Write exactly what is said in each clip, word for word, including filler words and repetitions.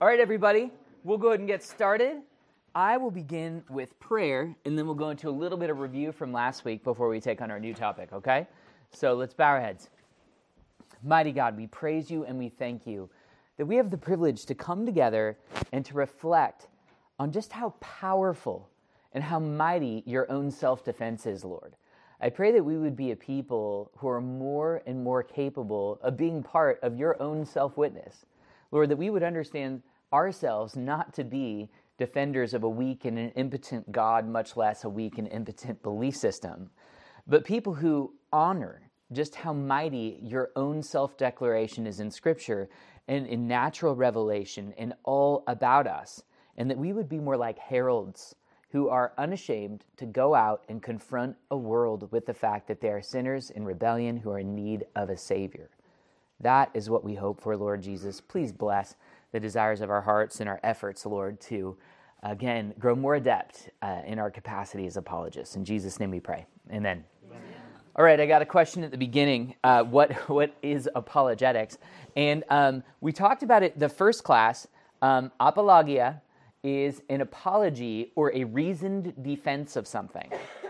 All right, everybody, we'll go ahead and get started. I will begin with prayer, and then we'll go into a little bit of review from last week before we take on our new topic, okay? So let's bow our heads. Mighty God, we praise you and we thank you that we have the privilege to come together and to reflect on just how powerful and how mighty your own self-defense is, Lord. I pray that we would be a people who are more and more capable of being part of your own self-witness. Lord, that we would understand ourselves not to be defenders of a weak and an impotent God, much less a weak and impotent belief system, but people who honor just how mighty your own self-declaration is in Scripture and in natural revelation and all about us, and that we would be more like heralds who are unashamed to go out and confront a world with the fact that they are sinners in rebellion who are in need of a Savior. That is what we hope for, Lord Jesus. Please bless the desires of our hearts and our efforts, Lord, to, again, grow more adept uh, in our capacity as apologists. In Jesus' name we pray. Amen. Amen. All right, I got a question at the beginning. Uh, what What is apologetics? And um, we talked about it the first class. Um, apologia is an apology or a reasoned defense of something.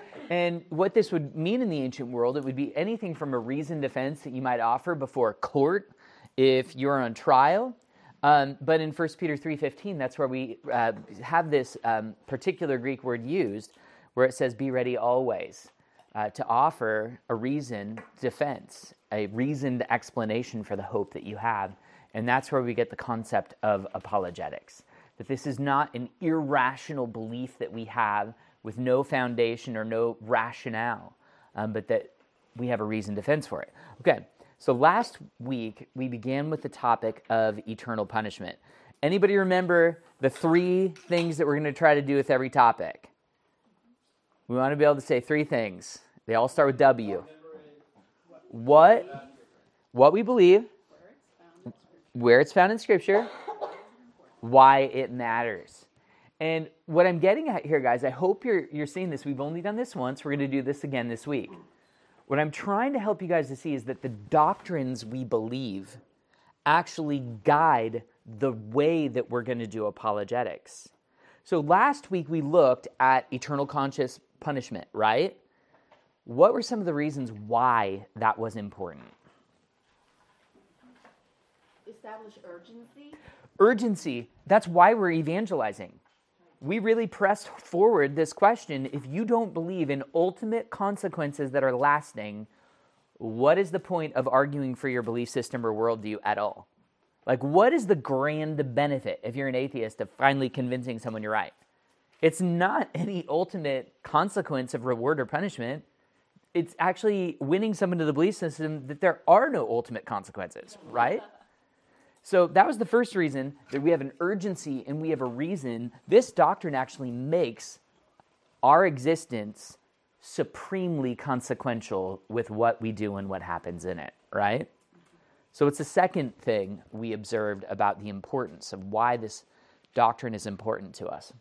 And what this would mean in the ancient world, it would be anything from a reasoned defense that you might offer before court if you're on trial. Um, but in First Peter three fifteen, that's where we uh, have this um, particular Greek word used, where it says, be ready always, uh, to offer a reasoned defense, a reasoned explanation for the hope that you have. And that's where we get the concept of apologetics, that this is not an irrational belief that we have with no foundation or no rationale, um, but that we have a reasoned defense for it. Okay, so last week we began with the topic of eternal punishment. Anybody remember the three things that we're going to try to do with every topic? We want to be able to say three things. They all start with W. What? What we believe, where it's found in Scripture, why it matters. And what I'm getting at here, guys, I hope you're you're seeing this. We've only done this once. We're going to do this again this week. What I'm trying to help you guys to see is that the doctrines we believe actually guide the way that we're going to do apologetics. So last week we looked at eternal conscious punishment, right? What were some of the reasons why that was important? Establish urgency. Urgency. That's why we're evangelizing. We really pressed forward this question. If you don't believe in ultimate consequences that are lasting, what is the point of arguing for your belief system or worldview at all? Like, what is the grand benefit, if you're an atheist, of finally convincing someone you're right? It's not any ultimate consequence of reward or punishment. It's actually winning someone to the belief system that there are no ultimate consequences, right? So that was the first reason, that we have an urgency and we have a reason. This doctrine actually makes our existence supremely consequential with what we do and what happens in it, right? So it's the second thing we observed about the importance of why this doctrine is important to us.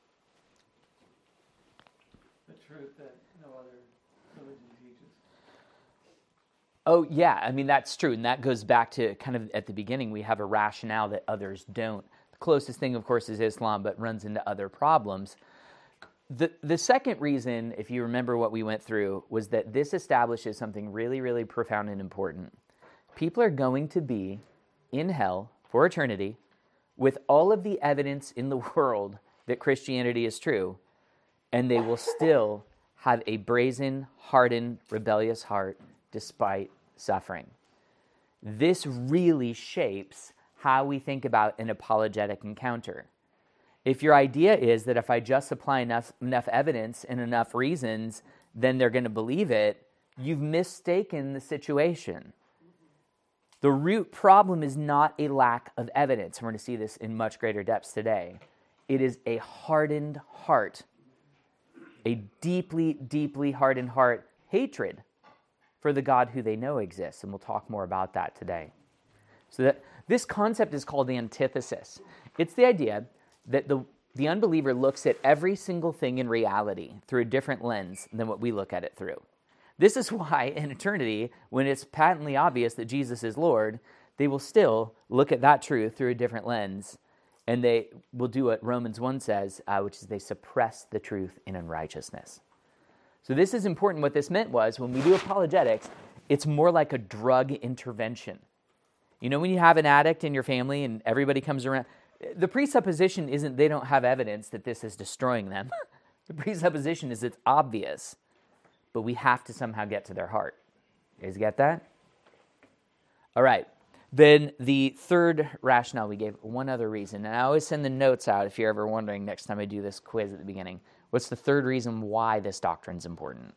The truth that no other religion teaches. Oh, yeah, I mean, that's true, and that goes back to kind of at the beginning, we have a rationale that others don't. The closest thing, of course, is Islam, but runs into other problems. The the second reason, if you remember what we went through, was that this establishes something really, really profound and important. People are going to be in hell for eternity with all of the evidence in the world that Christianity is true, and they will still have a brazen, hardened, rebellious heart despite suffering. This really shapes how we think about an apologetic encounter. If your idea is that if I just supply enough, enough evidence and enough reasons, then they're going to believe it, you've mistaken the situation. The root problem is not a lack of evidence. We're going to see this in much greater depth today. It is a hardened heart, a deeply, deeply hardened heart, hatred for the God who they know exists, and we'll talk more about that today. So that this concept is called the antithesis. It's the idea that the, the unbeliever looks at every single thing in reality through a different lens than what we look at it through. This is why in eternity, when it's patently obvious that Jesus is Lord, they will still look at that truth through a different lens And they will do what Romans one says, uh, which is they suppress the truth in unrighteousness. So this is important. What this meant was when we do apologetics, it's more like a drug intervention. You know when you have an addict in your family and everybody comes around, the presupposition isn't they don't have evidence that this is destroying them. The presupposition is it's obvious, but we have to somehow get to their heart. You guys get that? All right. Then the third rationale we gave, one other reason, and I always send the notes out if you're ever wondering next time I do this quiz at the beginning. What's the third reason why this doctrine's important?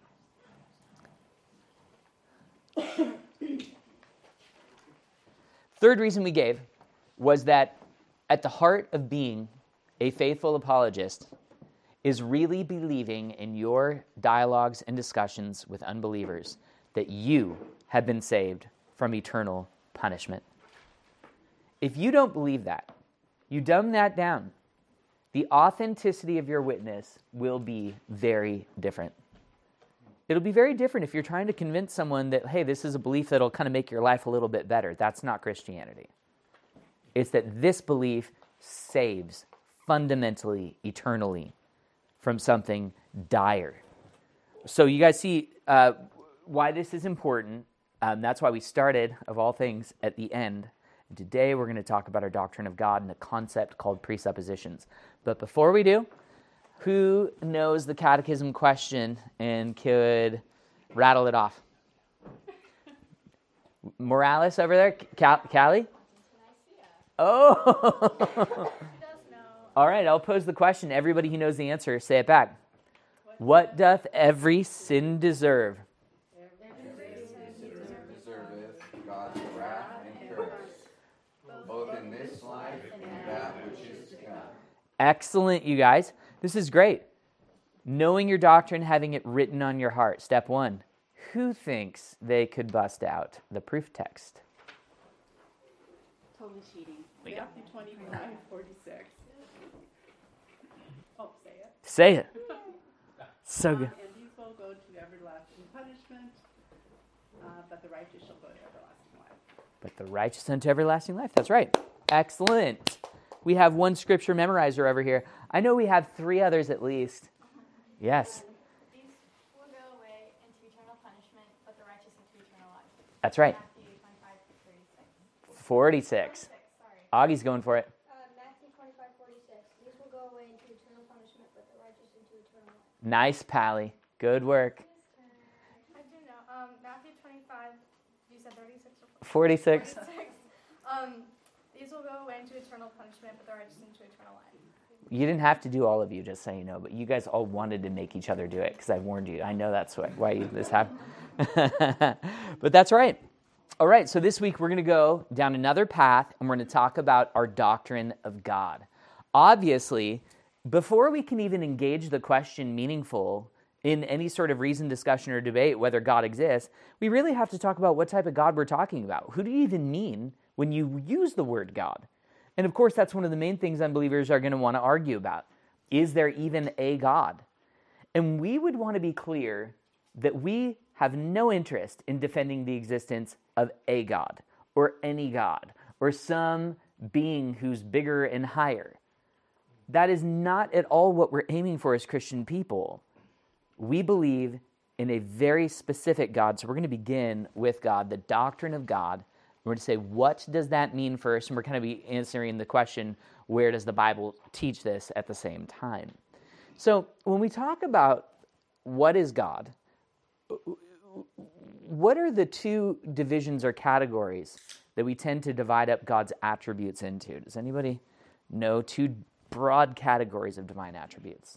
Third reason we gave was that at the heart of being a faithful apologist is really believing in your dialogues and discussions with unbelievers that you have been saved from eternal punishment. If you don't believe that, you dumb that down, the authenticity of your witness will be very different. It'll be very different if you're trying to convince someone that, hey, this is a belief that'll kind of make your life a little bit better. That's not Christianity. It's that this belief saves fundamentally, eternally from something dire. So you guys see uh, why this is important. Um, that's why we started, of all things, at the end. And today we're going to talk about our doctrine of God and a concept called presuppositions. But before we do, who knows the catechism question and could rattle it off? Morales over there? Cal- Callie? Oh! She does know. All right, I'll pose the question. Everybody who knows the answer, say it back. What doth every sin deserve? Deserveth God's wrath and curse, both in this life and that which is to come. Excellent, you guys. This is great. Knowing your doctrine, having it written on your heart. Step one. Who thinks they could bust out the proof text? Totally cheating. Matthew twenty-five, forty-six. Oh, say it. Say it. So good. And these will go to everlasting punishment, uh, but the righteous shall go to everlasting life. But the righteous unto everlasting life. That's right. Excellent. We have one scripture memorizer over here. I know we have three others at least. Yes. These will go away into eternal punishment, but the righteous into eternal life. That's right. Matthew twenty-five, thirty-six. forty-six. Sorry. Augie's going for it. Uh, Matthew twenty-five, forty-six. These will go away into eternal punishment, but the righteous into eternal life. Nice, Pally. Good work. I do know. Um, Matthew twenty-five, you said thirty-six or forty-six. forty-six. Um, these will go away into eternal punishment, but the righteous into eternal life. You didn't have to do all of you, just so you know, but you guys all wanted to make each other do it because I warned you. I know that's why, why you, this happened. But that's right. All right, so this week we're going to go down another path and we're going to talk about our doctrine of God. Obviously, before we can even engage the question meaningful in any sort of reasoned discussion or debate whether God exists, we really have to talk about what type of God we're talking about. Who do you even mean when you use the word God? And of course, that's one of the main things unbelievers are going to want to argue about. Is there even a God? And we would want to be clear that we have no interest in defending the existence of a God or any God or some being who's bigger and higher. That is not at all what we're aiming for as Christian people. We believe in a very specific God. So we're going to begin with God, the doctrine of God. We're going to say, what does that mean first? And we're going to be answering the question, where does the Bible teach this at the same time? So when we talk about what is God, what are the two divisions or categories that we tend to divide up God's attributes into? Does anybody know two broad categories of divine attributes?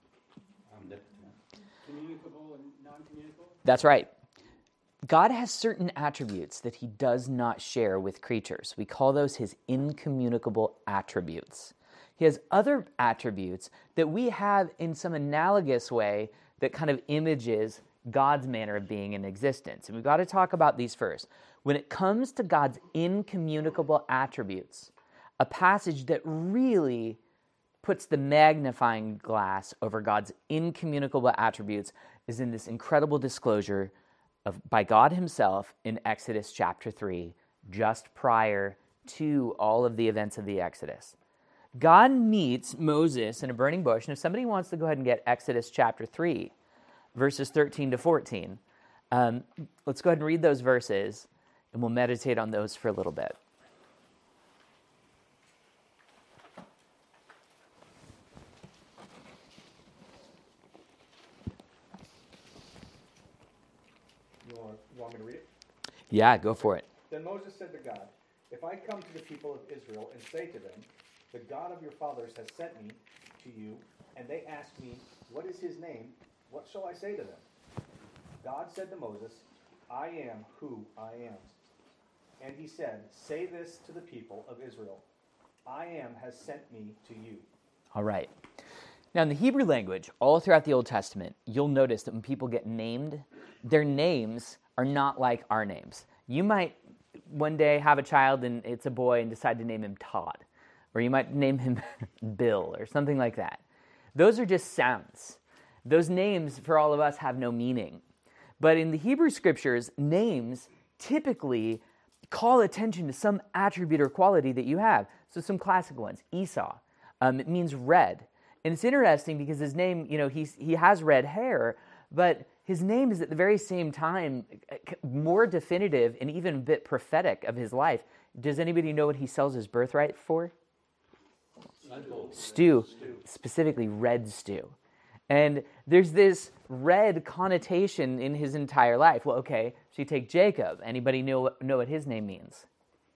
Communicable and non-communicable? That's right. God has certain attributes that he does not share with creatures. We call those his incommunicable attributes. He has other attributes that we have in some analogous way that kind of images God's manner of being in existence. And we've got to talk about these first. When it comes to God's incommunicable attributes, a passage that really puts the magnifying glass over God's incommunicable attributes is in this incredible disclosure of by God himself in Exodus chapter three, just prior to all of the events of the Exodus. God meets Moses in a burning bush. And if somebody wants to go ahead and get Exodus chapter three, verses thirteen to fourteen, um, let's go ahead and read those verses, and we'll meditate on those for a little bit. You want, you want me to read it? Yeah, go for it. Then Moses said to God, "If I come to the people of Israel and say to them, 'The God of your fathers has sent me to you,' and they ask me, 'What is his name?' what shall I say to them?" God said to Moses, "I am who I am." And he said, "Say this to the people of Israel, 'I am has sent me to you.'" All right. Now, in the Hebrew language, all throughout the Old Testament, you'll notice that when people get named, their names are not like our names. You might one day have a child and it's a boy and decide to name him Todd, or you might name him Bill or something like that. Those are just sounds. Those names for all of us have no meaning. But in the Hebrew scriptures, names typically call attention to some attribute or quality that you have. So some classic ones, Esau, um, it means red. And it's interesting because his name, you know, he's, he has red hair, but his name is at the very same time more definitive and even a bit prophetic of his life. Does anybody know what he sells his birthright for? Stew, specifically red stew. And there's this red connotation in his entire life. Well, okay, so you take Jacob. Anybody know, know what his name means?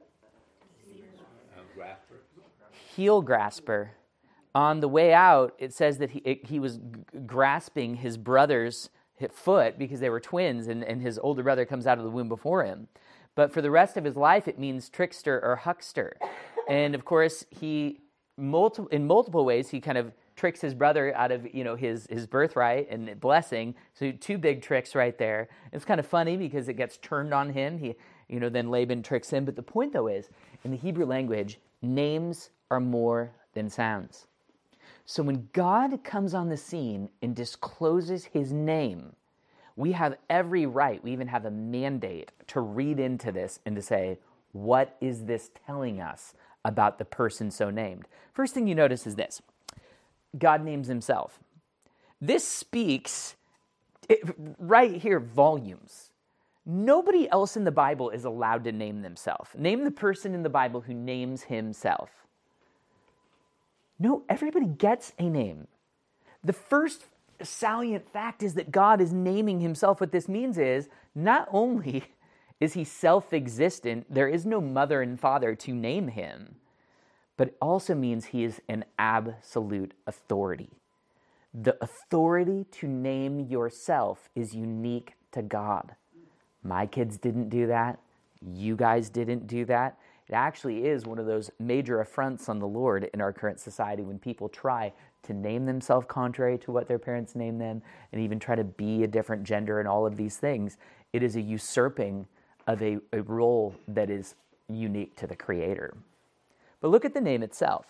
Heel grasper. On the way out, it says that he, it, he was g- grasping his brother's foot because they were twins, and, and his older brother comes out of the womb before him. But for the rest of his life, it means trickster or huckster. And of course, he multi- in multiple ways, he kind of tricks his brother out of, you know, his, his birthright and blessing. So two big tricks right there. It's kind of funny because it gets turned on him. He, you know, then Laban tricks him. But the point, though, is in the Hebrew language, names are more than sounds. So when God comes on the scene and discloses his name, we have every right, we even have a mandate to read into this and to say, what is this telling us about the person so named? First thing you notice is this. God names himself. This speaks it, right here, volumes. Nobody else in the Bible is allowed to name themselves. Name the person in the Bible who names himself. No, everybody gets a name. The first salient fact is that God is naming himself. What this means is not only is he self-existent, there is no mother and father to name him, but it also means he is an absolute authority. The authority to name yourself is unique to God. My kids didn't do that. You guys didn't do that. It actually is one of those major affronts on the Lord in our current society when people try to name themselves contrary to what their parents named them and even try to be a different gender and all of these things. It is a usurping of a, a role that is unique to the Creator. But look at the name itself.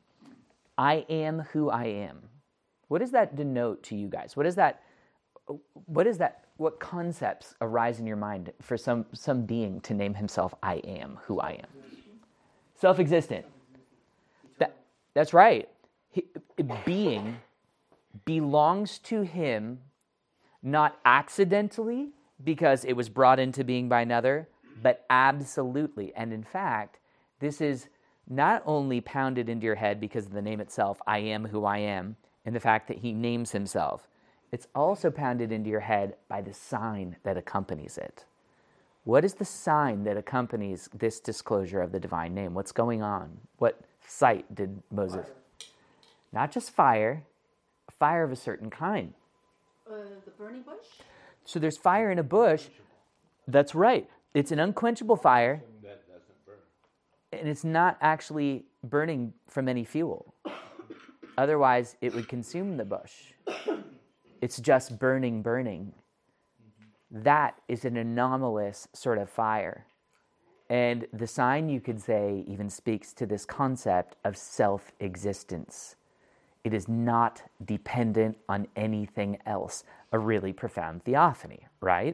I am who I am. What does that denote to you guys? What is that? What is that? What concepts arise in your mind for some, some being to name himself I am who I am? Self-existent. That, that's right. He, being belongs to him not accidentally because it was brought into being by another, but absolutely. And in fact, this is not only pounded into your head because of the name itself, I am who I am, and the fact that he names himself. It's also pounded into your head by the sign that accompanies it. What is the sign that accompanies this disclosure of the divine name? What's going on? What sight did Moses? Fire. Not just fire, a fire of a certain kind. Uh, the burning bush? So there's fire in a bush. That's right. It's an unquenchable fire. That doesn't burn. And it's not actually burning from any fuel. Otherwise, it would consume the bush. It's just burning, burning. That is an anomalous sort of fire. And the sign, you could say, even speaks to this concept of self-existence. It is not dependent on anything else. A really profound theophany, right?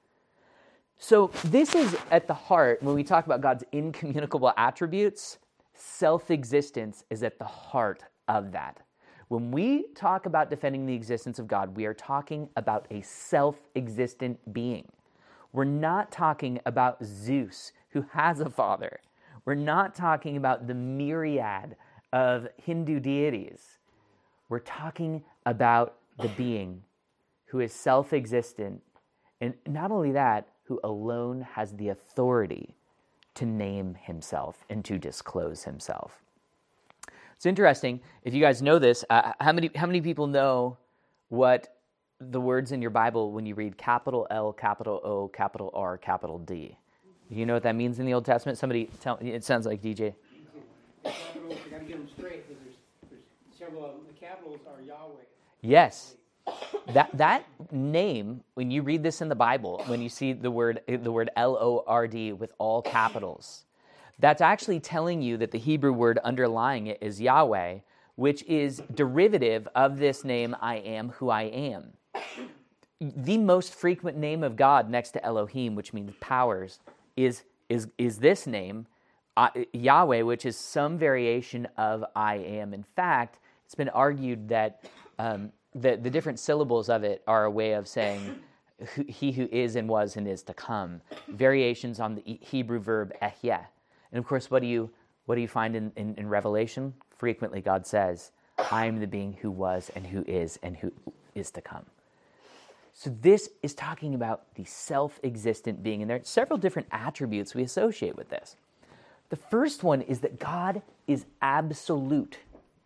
So this is at the heart, when we talk about God's incommunicable attributes, self-existence is at the heart of that. When we talk about defending the existence of God, we are talking about a self-existent being. We're not talking about Zeus, who has a father. We're not talking about the myriad of Hindu deities. We're talking about the being who is self-existent, and not only that, who alone has the authority to name himself and to disclose himself. It's interesting, if you guys know this, uh, how many how many people know what the words in your Bible when you read capital L, capital O, capital R, capital D? Do you know what that means in the Old Testament? Somebody tell me. It sounds like D J. Capitals, you got to get them straight because there's, there's several of them. The capitals are Yahweh. Yes. That that name, when you read this in the Bible, when you see the word the word L O R D with all capitals, that's actually telling you that the Hebrew word underlying it is Yahweh, which is derivative of this name, I am who I am. The most frequent name of God next to Elohim, which means powers, is is is this name, uh, Yahweh, which is some variation of I am. In fact, it's been argued that um, the, the different syllables of it are a way of saying who, he who is and was and is to come. Variations on the Hebrew verb ehyeh. And of course, what do you what do you find in, in, in Revelation? Frequently, God says, I am the being who was and who is and who is to come. So this is talking about the self-existent being, and there are several different attributes we associate with this. The first one is that God is absolute.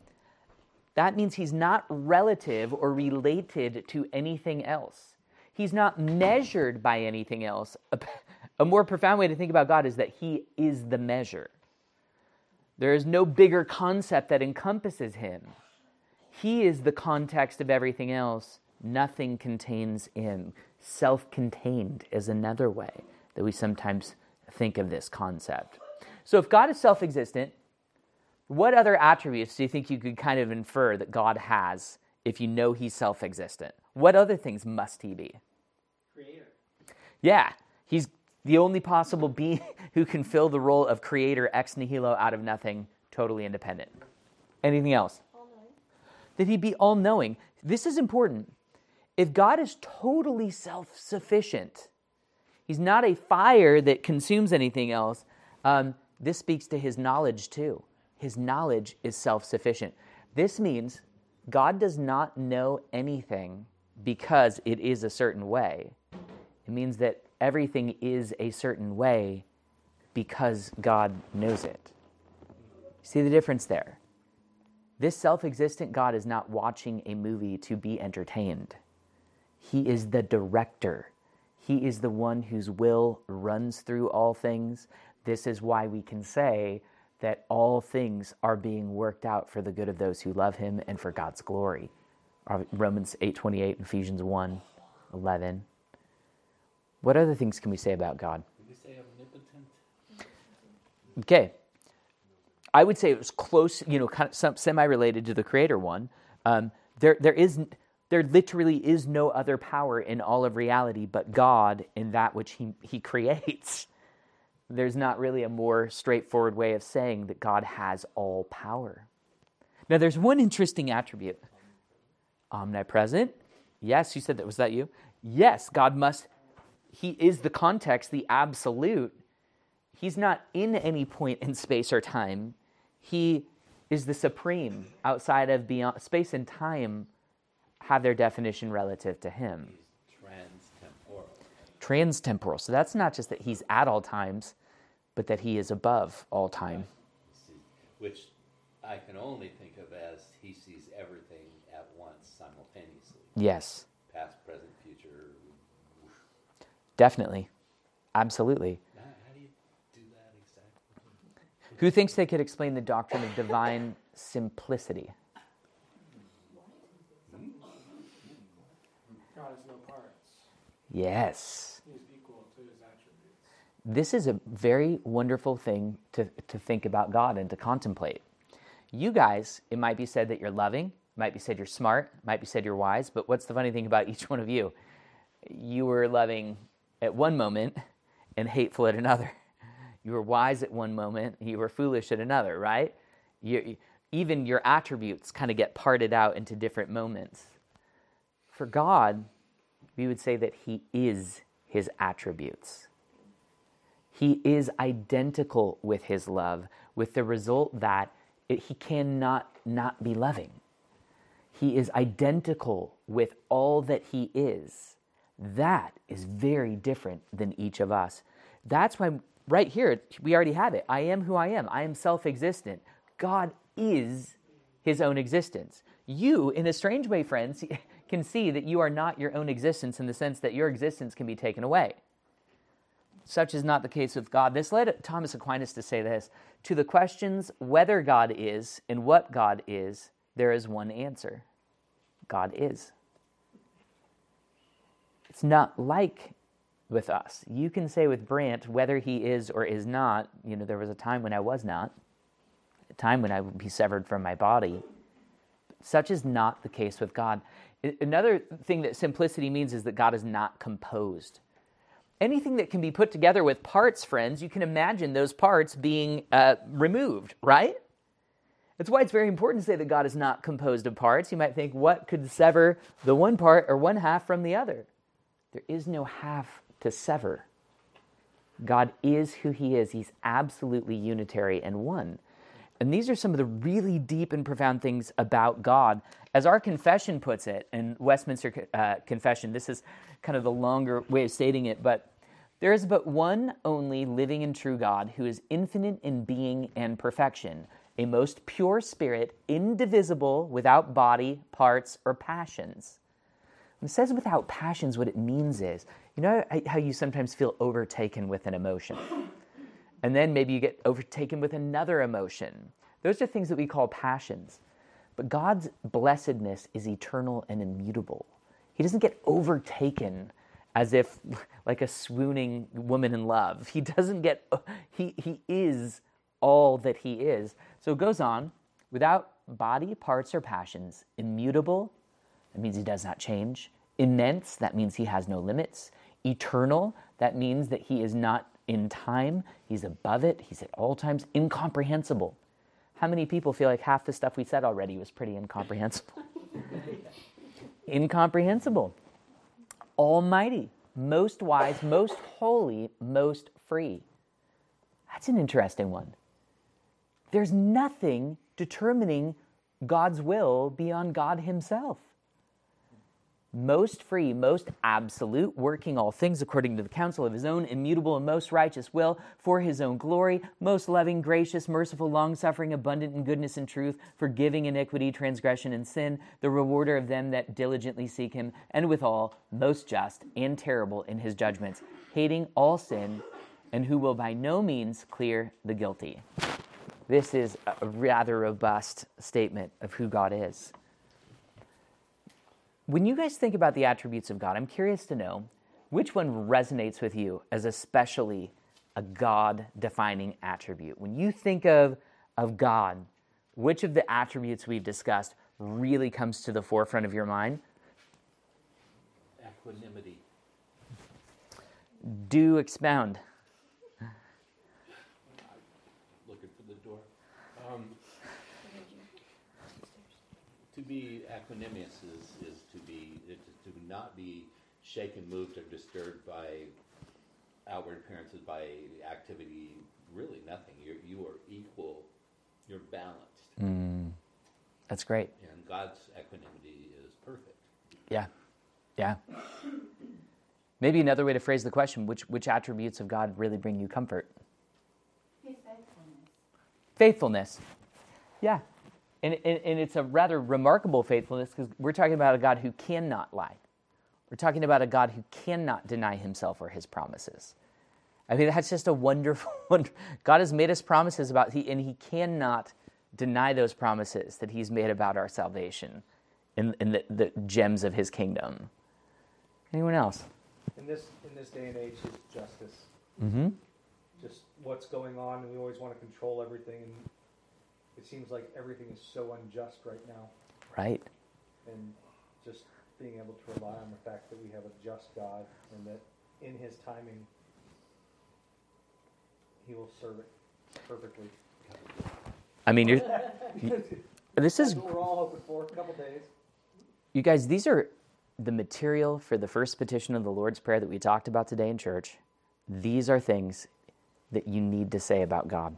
That means he's not relative or related to anything else. He's not measured by anything else. A, a more profound way to think about God is that he is the measure. There is no bigger concept that encompasses him. He is the context of everything else. Nothing contains him. Self-contained is another way that we sometimes think of this concept. So if God is self-existent, what other attributes do you think you could kind of infer that God has if you know he's self-existent? What other things must he be? Creator. Yeah, he's the only possible being who can fill the role of creator ex nihilo, out of nothing, totally independent. Anything else? All-knowing. That he be all-knowing. This is important. If God is totally self-sufficient, he's not a fire that consumes anything else, um, this speaks to his knowledge too. His knowledge is self-sufficient. This means God does not know anything because it is a certain way. It means that everything is a certain way because God knows it. See the difference there? This self-existent God is not watching a movie to be entertained. He is the director. He is the one whose will runs through all things. This is why we can say that all things are being worked out for the good of those who love him and for God's glory. Romans eight twenty-eight, Ephesians one eleven. What other things can we say about God? Did we say omnipotent? Okay. I would say it was close, you know, kind of some, semi-related to the creator one. Um, there, there is, there literally is no other power in all of reality but God in that which he, he creates. There's not really a more straightforward way of saying that God has all power. Now, there's one interesting attribute. Omnipresent. Yes, you said that. Was that you? Yes, God must. He is the context, the absolute. He's not in any point in space or time. He is the supreme. Outside of beyond space and time have their definition relative to him. Trans-temporal. Trans-temporal. So that's not just that he's at all times, but that he is above all time. Which I can only think of as he sees everything at once simultaneously. Yes. Past, present, future. Definitely. Absolutely. How, how do you do that exactly? Who thinks they could explain the doctrine of divine simplicity? God has no parts. Yes. He is equal to his attributes. This is a very wonderful thing to, to think about God and to contemplate. You guys, it might be said that you're loving, it might be said you're smart, it might be said you're wise, but what's the funny thing about each one of you? You were loving at one moment and hateful at another. You were wise at one moment, you were foolish at another, right? You, even your attributes kind of get parted out into different moments. For God, we would say that he is his attributes. He is identical with his love, with the result that it, he cannot not be loving. He is identical with all that he is. That is very different than each of us. That's why right here, we already have it. I am who I am. I am self-existent. God is his own existence. You, in a strange way, friends, can see that you are not your own existence in the sense that your existence can be taken away. Such is not the case with God. This led Thomas Aquinas to say this: to the questions whether God is and what God is, there is one answer. God is. It's not like with us. You can say with Brant whether he is or is not, you know, there was a time when I was not, a time when I would be severed from my body. Such is not the case with God. Another thing that simplicity means is that God is not composed. Anything that can be put together with parts, friends, you can imagine those parts being uh, removed, right? That's why it's very important to say that God is not composed of parts. You might think, what could sever the one part or one half from the other? There is no half to sever. God is who he is. He's absolutely unitary and one. And these are some of the really deep and profound things about God. As our confession puts it, in Westminster uh, Confession, this is kind of the longer way of stating it, but there is but one only living and true God who is infinite in being and perfection, a most pure spirit, indivisible, without body, parts, or passions. When it says without passions, what it means is, you know how you sometimes feel overtaken with an emotion? And then maybe you get overtaken with another emotion. Those are things that we call passions. But God's blessedness is eternal and immutable. He doesn't get overtaken as if like a swooning woman in love. He doesn't get, he, he is all that he is. So it goes on, without body, parts, or passions, immutable, that means he does not change. Immense, that means he has no limits. Eternal, that means that he is not in time, he's above it, he's at all times. Incomprehensible. How many people feel like half the stuff we said already was pretty incomprehensible? Incomprehensible. Almighty, most wise, most holy, most free. That's an interesting one. There's nothing determining God's will beyond God himself. Most free, most absolute, working all things according to the counsel of his own immutable and most righteous will, for his own glory, most loving, gracious, merciful, long-suffering, abundant in goodness and truth, forgiving iniquity, transgression, and sin, the rewarder of them that diligently seek him, and withal most just and terrible in his judgments, hating all sin, and who will by no means clear the guilty. This is a rather robust statement of who God is. When you guys think about the attributes of God, I'm curious to know which one resonates with you as especially a God-defining attribute. When you think of, of God, which of the attributes we've discussed really comes to the forefront of your mind? Equanimity. Do expound. Looking for the door. Um, to be equanimous is, is to be it, to not be shaken, moved, or disturbed by outward appearances, by activity. Really, nothing. You're you are equal. You're balanced. Mm, that's great. And God's equanimity is perfect. Yeah, yeah. Maybe another way to phrase the question: which which attributes of God really bring you comfort? His faithfulness. Faithfulness. Yeah. And, and, and it's a rather remarkable faithfulness because we're talking about a God who cannot lie. We're talking about a God who cannot deny himself or his promises. I mean, that's just a wonderful one. God has made us promises about, he, and he cannot deny those promises that he's made about our salvation and, and the, the gems of his kingdom. Anyone else? In this in this day and age, his justice. Mm-hmm. Just what's going on, and we always want to control everything, and it seems like everything is so unjust right now. Right. And just being able to rely on the fact that we have a just God, and that in his timing, He will serve it perfectly. I mean, you're, this is, That's what we're all hoping for. A couple days. you guys, these are the material for the first petition of the Lord's Prayer that we talked about today in church. These are things that you need to say about God.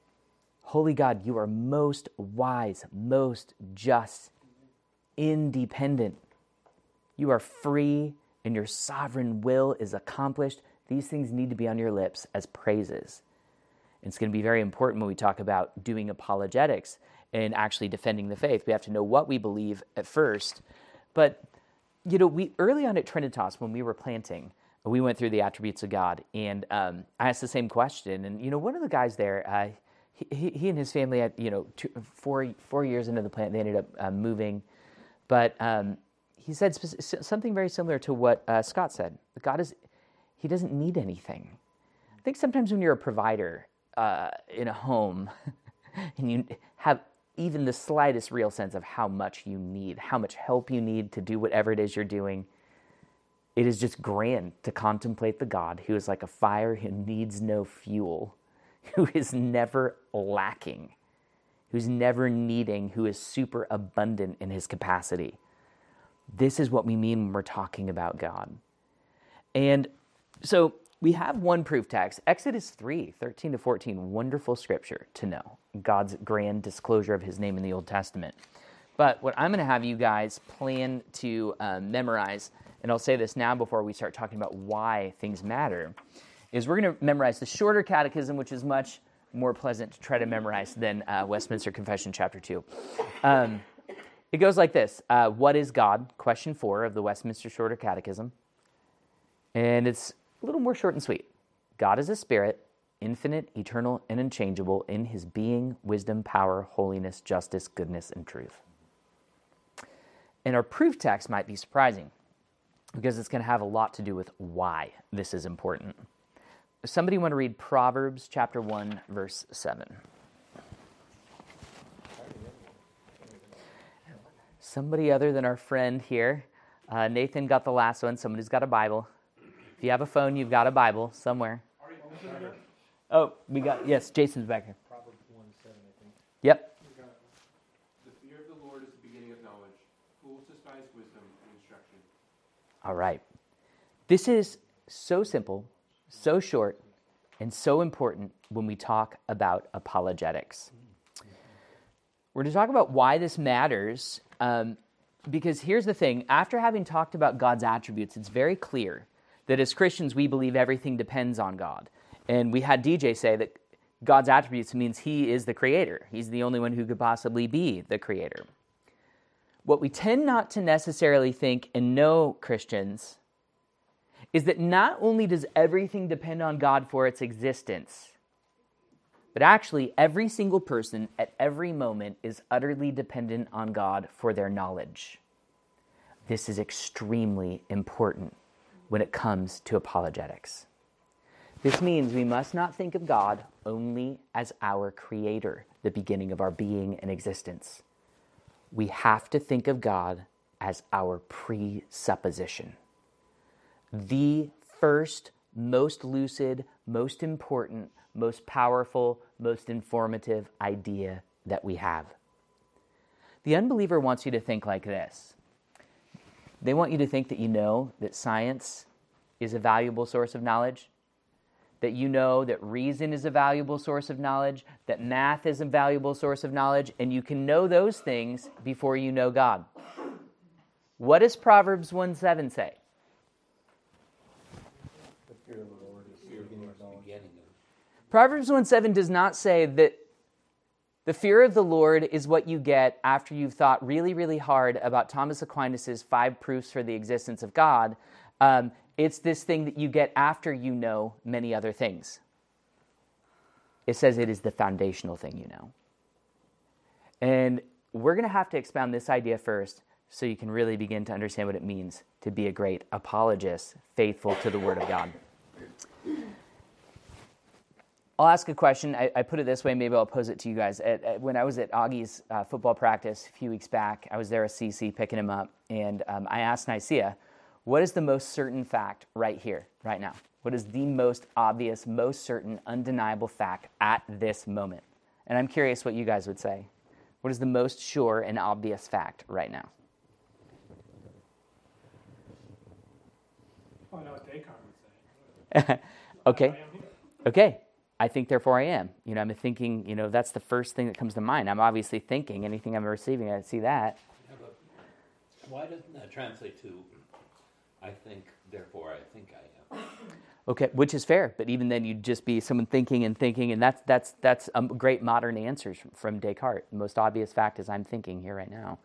Holy God, you are most wise, most just, independent. You are free and your sovereign will is accomplished. These things need to be on your lips as praises. It's going to be very important when we talk about doing apologetics and actually defending the faith. We have to know what we believe at first. But, you know, we early on at Trinitas, when we were planting, we went through the attributes of God. And um, I asked the same question. And, you know, one of the guys there, uh, he, he and his family had, you know, two, four, four years into the plant, they ended up uh, moving. But um, he said sp- something very similar to what uh, Scott said. God is, he doesn't need anything. I think sometimes when you're a provider uh, in a home and you have even the slightest real sense of how much you need, how much help you need to do whatever it is you're doing, it is just grand to contemplate the God who is like a fire who needs no fuel, who is never lacking, who's never needing, who is super abundant in his capacity. This is what we mean when we're talking about God. And so we have one proof text, Exodus three, thirteen to fourteen, wonderful scripture to know, God's grand disclosure of his name in the Old Testament. But what I'm going to have you guys plan to um, memorize, and I'll say this now before we start talking about why things matter, is we're going to memorize the shorter catechism, which is much more pleasant to try to memorize than uh, Westminster Confession, chapter two. Um, it goes like this. Uh, what is God? Question four of the Westminster Shorter Catechism. And it's a little more short and sweet. God is a spirit, infinite, eternal, and unchangeable in his being, wisdom, power, holiness, justice, goodness, and truth. And our proof text might be surprising because it's going to have a lot to do with why this is important. Somebody want to read Proverbs chapter one, verse seven. Somebody other than our friend here. Uh, Nathan got the last one. Somebody's got a Bible. If you have a phone, you've got a Bible somewhere. Oh, we got, yes, Jason's back here. Proverbs one seven, I think. Yep. The fear of the Lord is the beginning of knowledge. Fools despise wisdom and instruction. All right. This is so simple, so short, and so important when we talk about apologetics. We're going to talk about why this matters, um, because here's the thing. After having talked about God's attributes, it's very clear that as Christians, we believe everything depends on God. And we had D J say that God's attributes means he is the creator. He's the only one who could possibly be the creator. What we tend not to necessarily think and know, Christians, is that not only does everything depend on God for its existence, but actually every single person at every moment is utterly dependent on God for their knowledge. This is extremely important when it comes to apologetics. This means we must not think of God only as our creator, the beginning of our being and existence. We have to think of God as our presupposition. The first, most lucid, most important, most powerful, most informative idea that we have. The unbeliever wants you to think like this. They want you to think that you know that science is a valuable source of knowledge, that you know that reason is a valuable source of knowledge, that math is a valuable source of knowledge, and you can know those things before you know God. What does Proverbs one seven say? The fear of the Lord is the beginning of knowledge. Proverbs one seven does not say that the fear of the Lord is what you get after you've thought really, really hard about Thomas Aquinas' five proofs for the existence of God. Um, it's this thing that you get after you know many other things. It says it is the foundational thing you know. And we're going to have to expound this idea first so you can really begin to understand what it means to be a great apologist, faithful to the Word of God. I'll ask a question. I, I put it this way. Maybe I'll pose it to you guys. At, at, when I was at Augie's uh, football practice a few weeks back, I was there as C C picking him up, and um, I asked Nicaea, what is the most certain fact right here, right now? What is the most obvious, most certain, undeniable fact at this moment? And I'm curious what you guys would say. What is the most sure and obvious fact right now? Oh, I know what Descartes would say. Okay. I am here. Okay. I think, therefore I am. You know, I'm thinking, you know, that's the first thing that comes to mind. I'm obviously thinking. Anything I'm receiving, I see that. Yeah, but why doesn't that translate to, I think, therefore I think I am? Okay, which is fair, but even then you'd just be someone thinking and thinking, and that's that's that's a great modern answer from Descartes. The most obvious fact is I'm thinking here right now.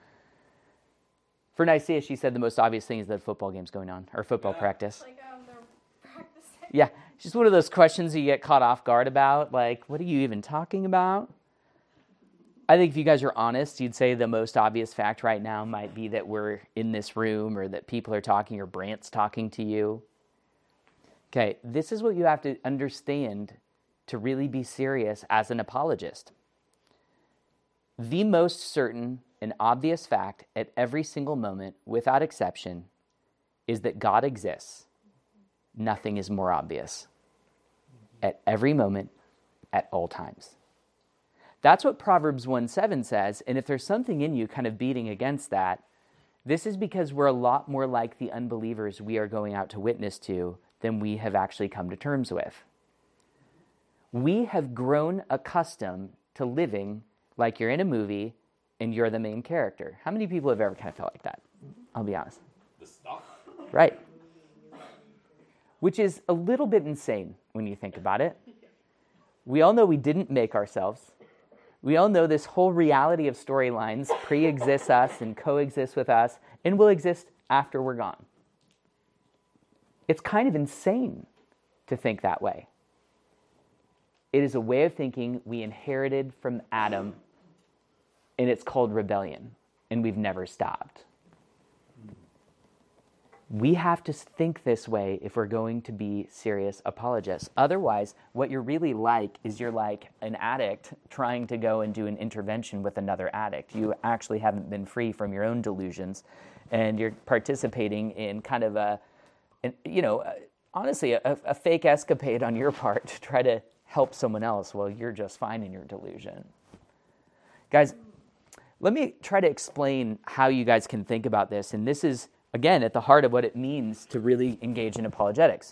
For Nicaea, she said the most obvious thing is that a football game's going on, or football Yeah. practice. Like, um, they're practicing. Yeah, it's just one of those questions you get caught off guard about, like, what are you even talking about? I think if you guys are honest, you'd say the most obvious fact right now might be that we're in this room, or that people are talking, or Brant's talking to you. Okay, this is what you have to understand to really be serious as an apologist. The most certain and obvious fact at every single moment, without exception, is that God exists. Nothing is more obvious. At every moment, at all times. That's what Proverbs one seven says, and if there's something in you kind of beating against that, this is because we're a lot more like the unbelievers we are going out to witness to than we have actually come to terms with. We have grown accustomed to living like you're in a movie and you're the main character. How many people have ever kind of felt like that? I'll be honest. The stock. Right. Which is a little bit insane when you think about it. We all know we didn't make ourselves. We all know this whole reality of storylines pre-exists us and coexists with us and will exist after we're gone. It's kind of insane to think that way. It is a way of thinking we inherited from Adam, and it's called rebellion, and we've never stopped. We have to think this way if we're going to be serious apologists. Otherwise, what you're really like is you're like an addict trying to go and do an intervention with another addict. You actually haven't been free from your own delusions, and you're participating in kind of a, an, you know, honestly, a, a fake escapade on your part to try to help someone else while you're just fine in your delusion. Guys, let me try to explain how you guys can think about this, and this is, again, at the heart of what it means to really engage in apologetics.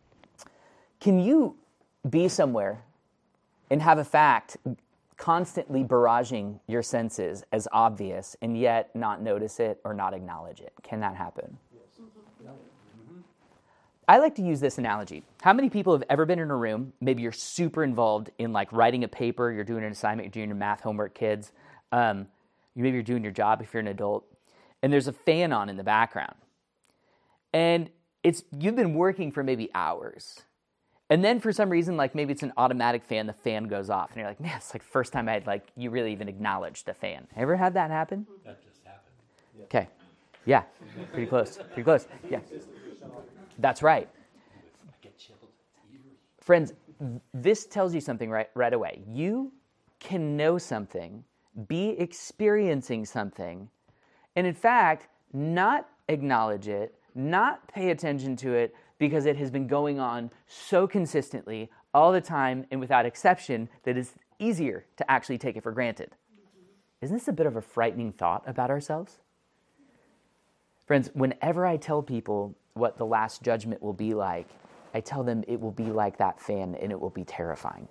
Can you be somewhere and have a fact constantly barraging your senses as obvious and yet not notice it or not acknowledge it? Can that happen? Yes. Mm-hmm. I like to use this analogy. How many people have ever been in a room, maybe you're super involved in like writing a paper, you're doing an assignment, you're doing your math homework, kids, um, maybe you're doing your job if you're an adult, and there's a fan on in the background. And it's you've been working for maybe hours. And then for some reason, like maybe it's an automatic fan, the fan goes off. And you're like, man, it's like the first time I had like, you really even acknowledged the fan. Ever had that happen? That just happened. Okay. Yeah. Pretty close. Pretty close. Yeah. That's right. I get chilled. It's eerie. Friends, this tells you something right, right away. You can know something, be experiencing something, and in fact, not acknowledge it, not pay attention to it because it has been going on so consistently all the time and without exception that it's easier to actually take it for granted. Isn't this a bit of a frightening thought about ourselves? Friends, whenever I tell people what the last judgment will be like, I tell them it will be like that fan and it will be terrifying.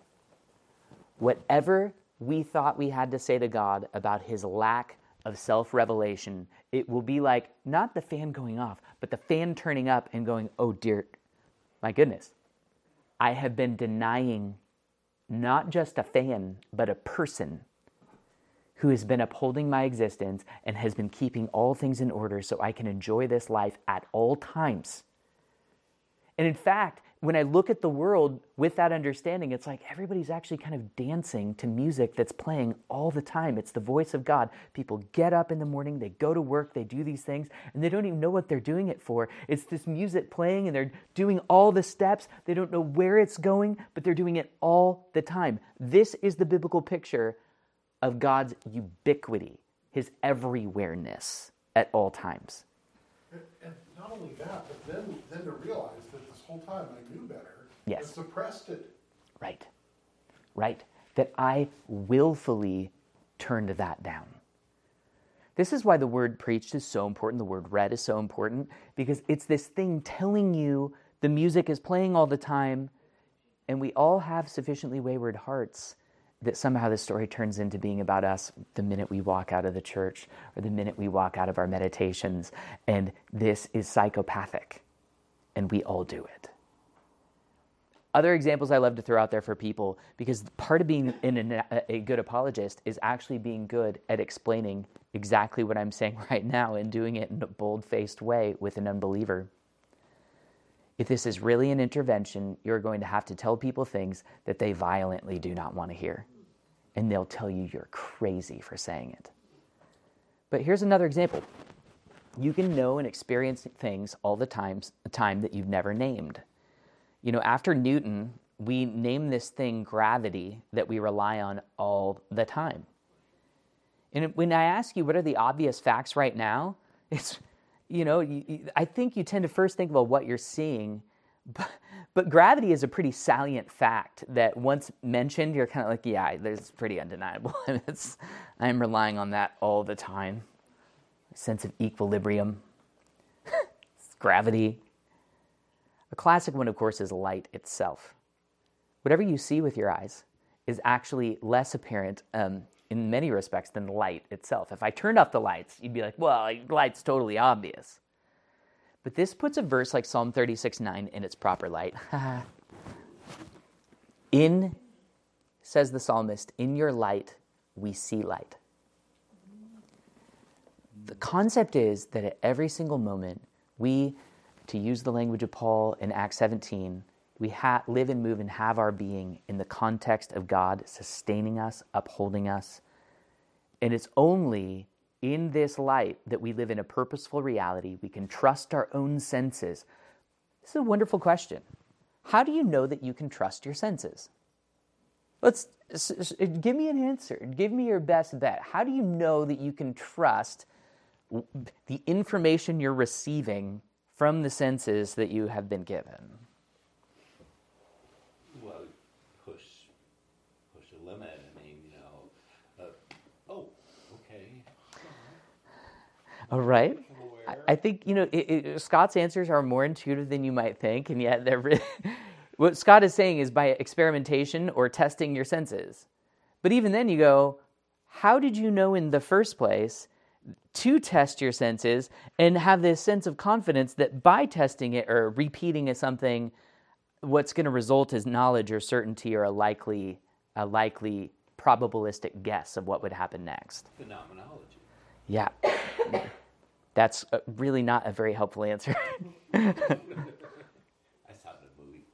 Whatever we thought we had to say to God about his lack of self-revelation, it will be like not the fan going off, but the fan turning up and going, oh dear, my goodness, I have been denying not just a fan, but a person who has been upholding my existence and has been keeping all things in order so I can enjoy this life at all times. And in fact, when I look at the world with that understanding, it's like everybody's actually kind of dancing to music that's playing all the time. It's the voice of God. People get up in the morning, they go to work, they do these things, and they don't even know what they're doing it for. It's this music playing, and they're doing all the steps. They don't know where it's going, but they're doing it all the time. This is the biblical picture of God's ubiquity, his everywhereness at all times. And, and not only that, but then, then to realize that the whole time I knew better. Yes. But suppressed it. Right. Right. That I willfully turned that down. This is why the word preached is so important, the word read is so important, because it's this thing telling you the music is playing all the time, and we all have sufficiently wayward hearts that somehow the story turns into being about us the minute we walk out of the church or the minute we walk out of our meditations, and this is psychopathic, and we all do it. Other examples I love to throw out there for people, because part of being an, a good apologist is actually being good at explaining exactly what I'm saying right now and doing it in a bold-faced way with an unbeliever. If this is really an intervention, you're going to have to tell people things that they violently do not want to hear. And they'll tell you you're crazy for saying it. But here's another example. You can know and experience things all the times, time that you've never named. You know, after Newton, we name this thing gravity that we rely on all the time. And when I ask you what are the obvious facts right now, it's, you know, you, you, I think you tend to first think about what you're seeing, but, but gravity is a pretty salient fact that once mentioned, you're kind of like, yeah, it's pretty undeniable. And it's, I'm relying on that all the time. A sense of equilibrium, gravity. A classic one, of course, is light itself. Whatever you see with your eyes is actually less apparent um, in many respects than light itself. If I turned off the lights, you'd be like, well, light's totally obvious. But this puts a verse like Psalm thirty-six nine in its proper light. In, says the psalmist, in your light we see light. The concept is that at every single moment, we, to use the language of Paul in Acts seventeen, we ha- live and move and have our being in the context of God sustaining us, upholding us. And it's only in this light that we live in a purposeful reality. We can trust our own senses. This is a wonderful question. How do you know that you can trust your senses? Let's s- s- give me an answer. Give me your best bet. How do you know that you can trust the information you're receiving from the senses that you have been given? Well, push, push a limit. I mean, you know, uh, oh, okay. All right. I, I think, you know, it, it, Scott's answers are more intuitive than you might think, and yet they're really, what Scott is saying is by experimentation or testing your senses. But even then you go, how did you know in the first place to test your senses and have this sense of confidence that by testing it or repeating something, what's going to result is knowledge or certainty or a likely, a likely probabilistic guess of what would happen next? Phenomenology. Yeah. That's uh, really not a very helpful answer. I saw it in a movie.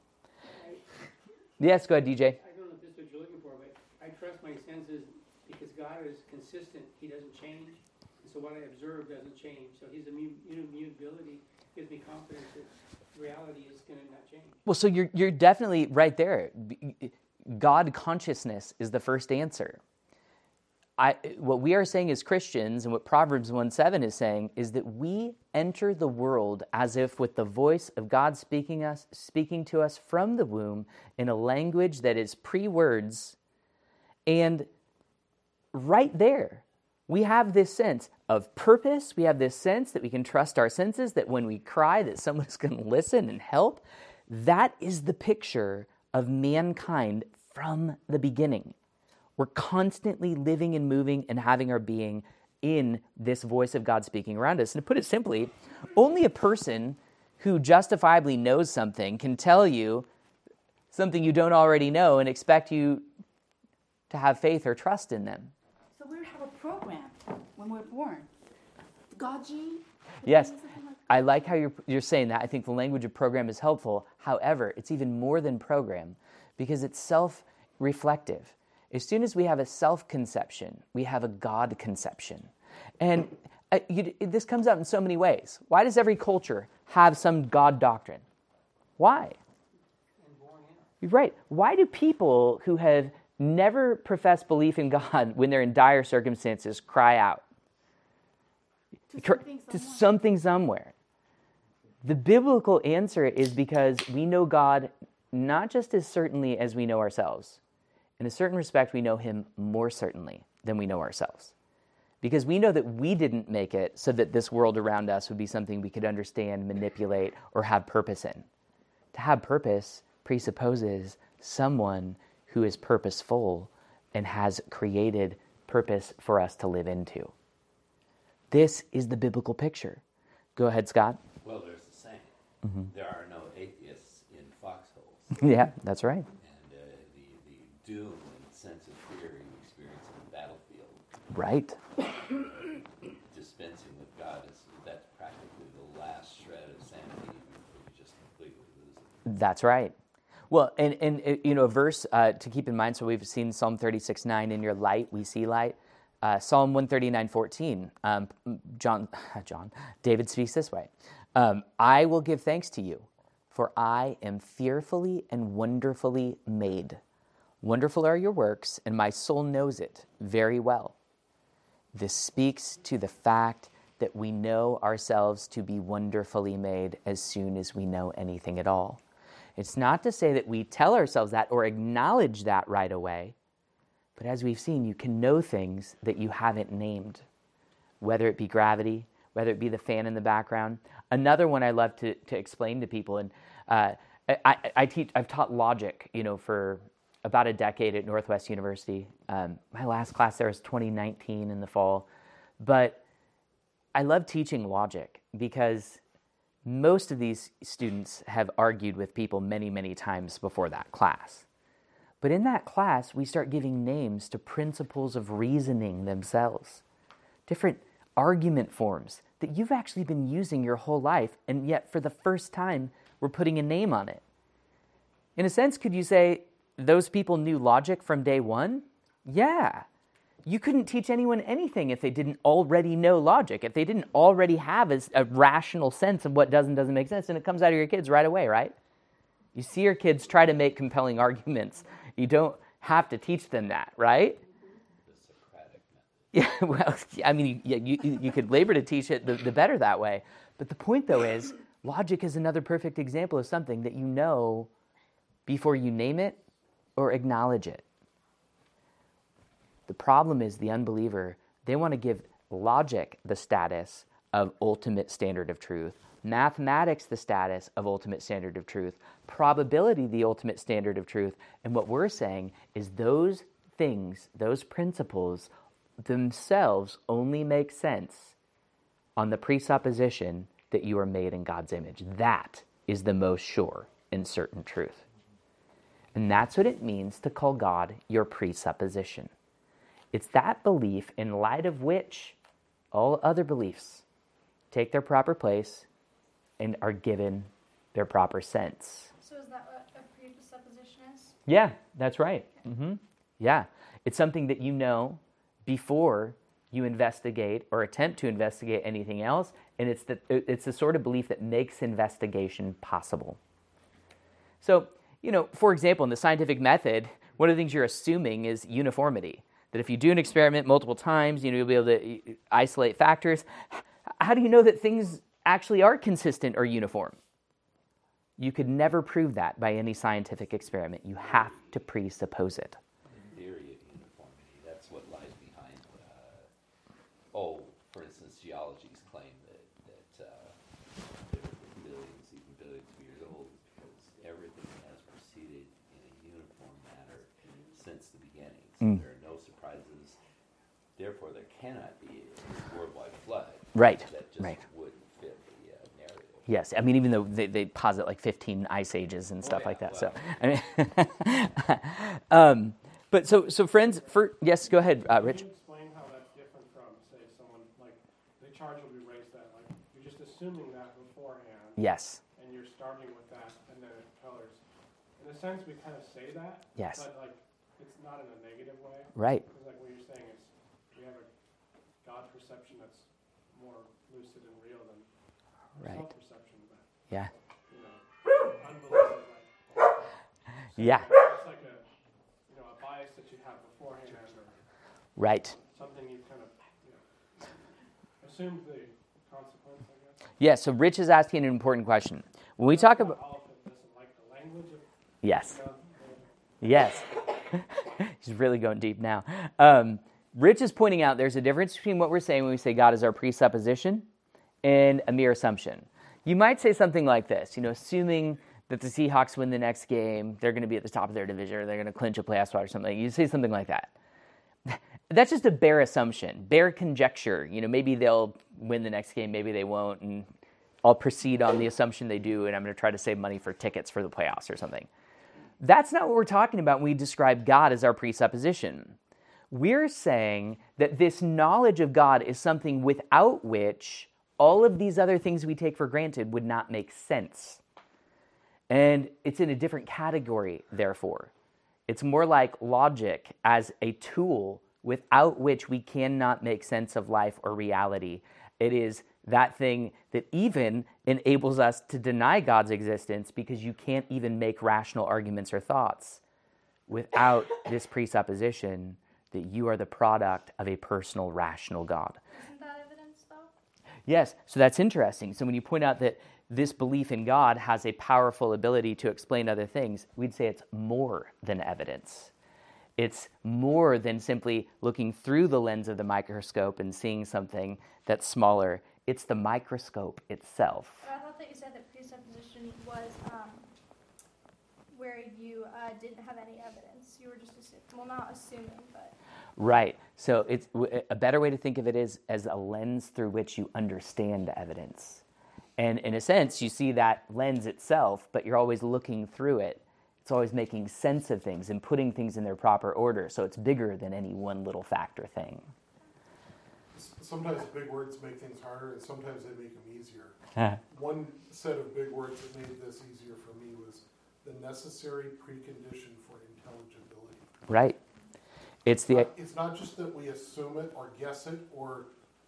Yes, go ahead, D J. I don't know if this is what you're looking for, but I trust my senses because God is consistent. He doesn't change. So what I observe doesn't change. So his immu- immutability gives me confidence that reality is going to not change. Well, so you're you're definitely right there. God consciousness is the first answer. I, what we are saying as Christians, and what Proverbs one seven is saying, is that we enter the world as if with the voice of God speaking us, speaking to us from the womb in a language that is pre-words, and right there, we have this sense of purpose. We have this sense that we can trust our senses, that when we cry, that someone's going to listen and help. That is the picture of mankind from the beginning. We're constantly living and moving and having our being in this voice of God speaking around us. And to put it simply, only a person who justifiably knows something can tell you something you don't already know and expect you to have faith or trust in them. So we have a program when we're born. God gene? Yes, I like how you're, you're saying that. I think the language of program is helpful. However, it's even more than program because it's self-reflective. As soon as we have a self-conception, we have a God-conception. And uh, you, this comes out in so many ways. Why does every culture have some God doctrine? Why? You're right. Why do people who have never professed belief in God when they're in dire circumstances cry out? To Cr- something to somewhere. something somewhere. The biblical answer is because we know God not just as certainly as we know ourselves. In a certain respect, we know him more certainly than we know ourselves. Because we know that we didn't make it so that this world around us would be something we could understand, manipulate, or have purpose in. To have purpose presupposes someone who is purposeful and has created purpose for us to live into. This is the biblical picture. Go ahead, Scott. Well, there's the saying. Mm-hmm. There are no atheists in foxholes. Yeah, that's right. And uh, the, the doom and sense of fear you experience on the battlefield. Right. Dispensing with God, is that's practically the last shred of sanity before you just completely lose it. That's right. Well, and, and uh, you know, a verse uh, to keep in mind, so we've seen Psalm thirty-six nine, in your light we see light. Uh, Psalm one thirty-nine fourteen, um, John, John, David speaks this way. Um, I will give thanks to you, for I am fearfully and wonderfully made. Wonderful are your works, and my soul knows it very well. This speaks to the fact that we know ourselves to be wonderfully made as soon as we know anything at all. It's not to say that we tell ourselves that or acknowledge that right away, but as we've seen, you can know things that you haven't named, whether it be gravity, whether it be the fan in the background. Another one I love to, to explain to people, and uh, I, I teach, I've taught logic, you know, for about a decade at Northwest University. Um, my last class there was twenty nineteen in the fall, but I love teaching logic because most of these students have argued with people many, many times before that class. But in that class, we start giving names to principles of reasoning themselves, different argument forms that you've actually been using your whole life, and yet for the first time, we're putting a name on it. In a sense, could you say those people knew logic from day one? Yeah. You couldn't teach anyone anything if they didn't already know logic, if they didn't already have a, a rational sense of what does and doesn't make sense, and it comes out of your kids right away, right? You see your kids try to make compelling arguments. You don't have to teach them that, right? The Socratic method. Yeah, well, I mean, you, you, you could labor to teach it the, the better that way. But the point, though, is logic is another perfect example of something that you know before you name it or acknowledge it. The problem is the unbeliever, they want to give logic the status of ultimate standard of truth, mathematics the status of ultimate standard of truth, probability the ultimate standard of truth, and what we're saying is those things, those principles themselves only make sense on the presupposition that you are made in God's image. That is the most sure and certain truth. And that's what it means to call God your presupposition. It's that belief in light of which all other beliefs take their proper place and are given their proper sense. So is that what a presupposition is? Yeah, that's right. Mm-hmm. Yeah. It's something that you know before you investigate or attempt to investigate anything else, and it's the, it's the sort of belief that makes investigation possible. So, you know, for example, in the scientific method, one of the things you're assuming is uniformity. That if you do an experiment multiple times, you know, you'll be able to isolate factors. How do you know that things actually are consistent or uniform? You could never prove that by any scientific experiment. You have to presuppose it. The theory of uniformity, that's what lies behind, uh, oh, for instance, geology's claim that, that uh, they're billions, even billions of years old, because everything has proceeded in a uniform manner since the beginning. So Mm. there are no surprises. Therefore, there cannot be a worldwide flood. Right, That just right. wouldn't fit the uh, narrative. Yes, I mean, even though they, they posit like fifteen ice ages and stuff yeah, like that. well. So, I mean, um, but so, so friends, for, yes, go ahead, uh, Rich. Can you explain how that's different from, say, someone, like, the charge will be raised that, like, you're just assuming that beforehand, Yes, and you're starting with that, and then it colors. In a sense, we kind of say that, yes, but, like, it's not in a negative way. right, Because, like, what you're saying is, we have a God perception that's more lucid and real than right, self-perception, but, yeah, you know, unbelief is like, yeah, it's like a, you know, a bias that you have beforehand, or right. something you kind of, you know, assumed the consequence, I guess. Yeah, so Rich is asking an important question. When we talk about... Yes. Yes. He's really going deep now. Um, Rich is pointing out there's a difference between what we're saying when we say God is our presupposition and a mere assumption. You might say something like this, you know, assuming that the Seahawks win the next game, they're going to be at the top of their division, or they're going to clinch a playoff spot or something. You say something like that. That's just a bare assumption, bare conjecture. You know, maybe they'll win the next game, maybe they won't, and I'll proceed on the assumption they do, and I'm going to try to save money for tickets for the playoffs or something. That's not what we're talking about when we describe God as our presupposition. We're saying that this knowledge of God is something without which all of these other things we take for granted would not make sense. And it's in a different category, therefore. It's more like logic as a tool without which we cannot make sense of life or reality. It is that thing that even enables us to deny God's existence because you can't even make rational arguments or thoughts without this presupposition that you are the product of a personal, rational God. Isn't that evidence, though? Yes, so that's interesting. So when you point out that this belief in God has a powerful ability to explain other things, we'd say it's more than evidence. It's more than simply looking through the lens of the microscope and seeing something that's smaller. It's the microscope itself. But I thought that you said that presupposition was um, where you uh, didn't have any evidence. You were just assuming, well, not assuming, but... Right. So it's a better way to think of it is as a lens through which you understand evidence. And in a sense, you see that lens itself, but you're always looking through it. It's always making sense of things and putting things in their proper order. So it's bigger than any one little fact or thing. Sometimes big words make things harder, and sometimes they make them easier. One set of big words that made this easier for me was the necessary precondition for intelligibility. Right. It's the. Uh, it's not just that we assume it or guess it or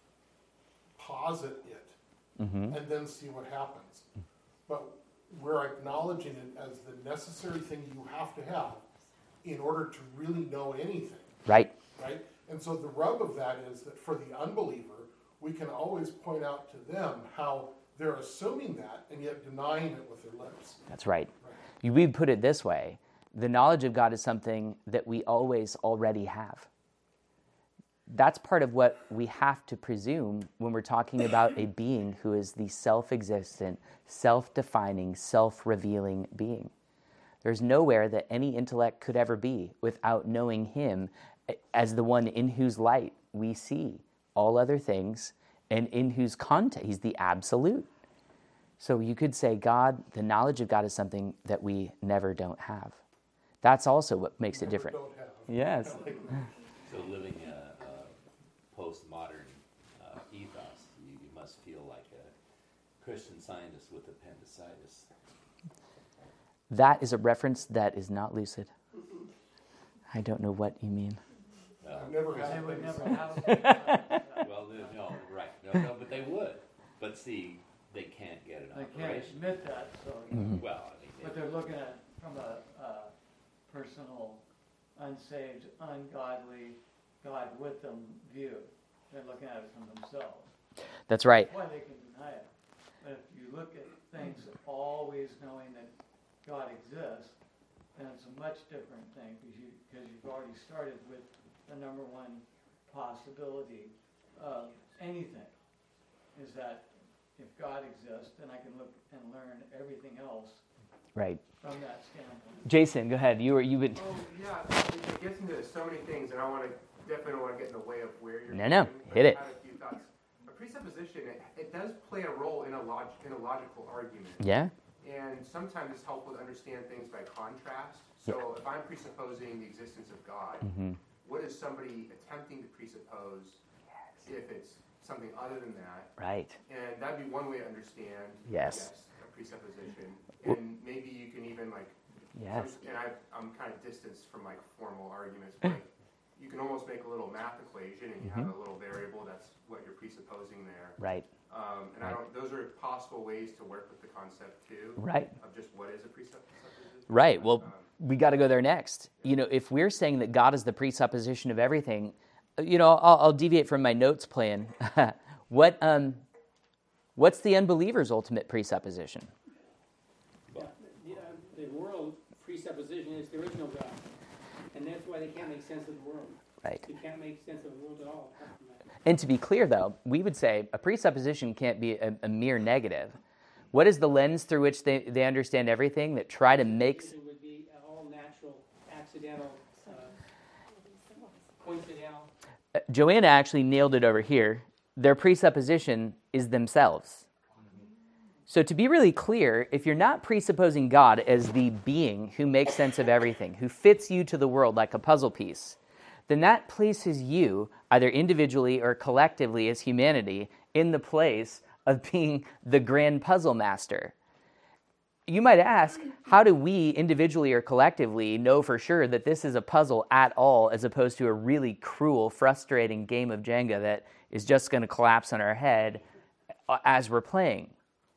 posit it Mm-hmm. and then see what happens. But we're acknowledging it as the necessary thing you have to have in order to really know anything. Right. Right? And so the rub of that is that for the unbeliever, we can always point out to them how they're assuming that and yet denying it with their lips. That's right. Right. We put it this way. The knowledge of God is something that we always already have. That's part of what we have to presume when we're talking about a being who is the self-existent, self-defining, self-revealing being. There's nowhere that any intellect could ever be without knowing him as the one in whose light we see all other things and in whose context he's the absolute. So you could say God, the knowledge of God is something that we never don't have. That's also what makes it different. Don't have. Yes. So living a, a postmodern uh, ethos, you, you must feel like a Christian Scientist with appendicitis. That is a reference that is not lucid. I don't know what you mean. Uh, I've never had They it. would never have. well, they- no, right. No, no, but they would. But see, they can't get it They on can't operation. admit that, so, Mhm. Well, I mean, but they- they're looking at it from a, uh personal, unsaved, ungodly, God with them view. They're looking at it from themselves. That's right. That's why they can deny it. But if you look at things always knowing that God exists, then it's a much different thing because you, because you've already started with the number one possibility of anything is that if God exists, then I can look and learn everything else Right. from that standpoint. Jason, go ahead. You were you would. Oh, yeah, it gets into so many things, and I want to, definitely don't want to get in the way of where you're No, no, going, but hit it. I had a few thoughts. A presupposition, it, it does play a role in a, log, in a logical argument. Yeah. And sometimes it's helpful to understand things by contrast. So if I'm presupposing the existence of God, Mm-hmm. what is somebody attempting to presuppose if it's something other than that? Right. And that'd be one way to understand, Yes. a presupposition. Well- And maybe you can even like, Yes. and I, I'm kind of distanced from like formal arguments, but like, you can almost make a little math equation and you have Mm-hmm. a little variable, that's what you're presupposing there. Right. Um, and I Right. don't, those are possible ways to work with the concept too. Right. Of just what is a presupposition. Right. Well, Um, we got to go there next. You know, if we're saying that God is the presupposition of everything, you know, I'll, I'll deviate from my notes plan. what um, What's the unbeliever's ultimate presupposition? Yeah, the, uh, the world presupposition is there is no God. And that's why they can't make sense of the world. Right. You can't make sense of the world at all apart from that. And to be clear, though, we would say a presupposition can't be a, a mere negative. What is the lens through which they, they understand everything that try to make... It would be all natural, accidental, uh, coincidental. Uh, Joanna actually nailed it over here. Their presupposition is themselves. So to be really clear, if you're not presupposing God as the being who makes sense of everything, who fits you to the world like a puzzle piece, then that places you, either individually or collectively as humanity, in the place of being the grand puzzle master. You might ask, how do we individually or collectively know for sure that this is a puzzle at all, as opposed to a really cruel, frustrating game of Jenga that is just going to collapse on our head as we're playing?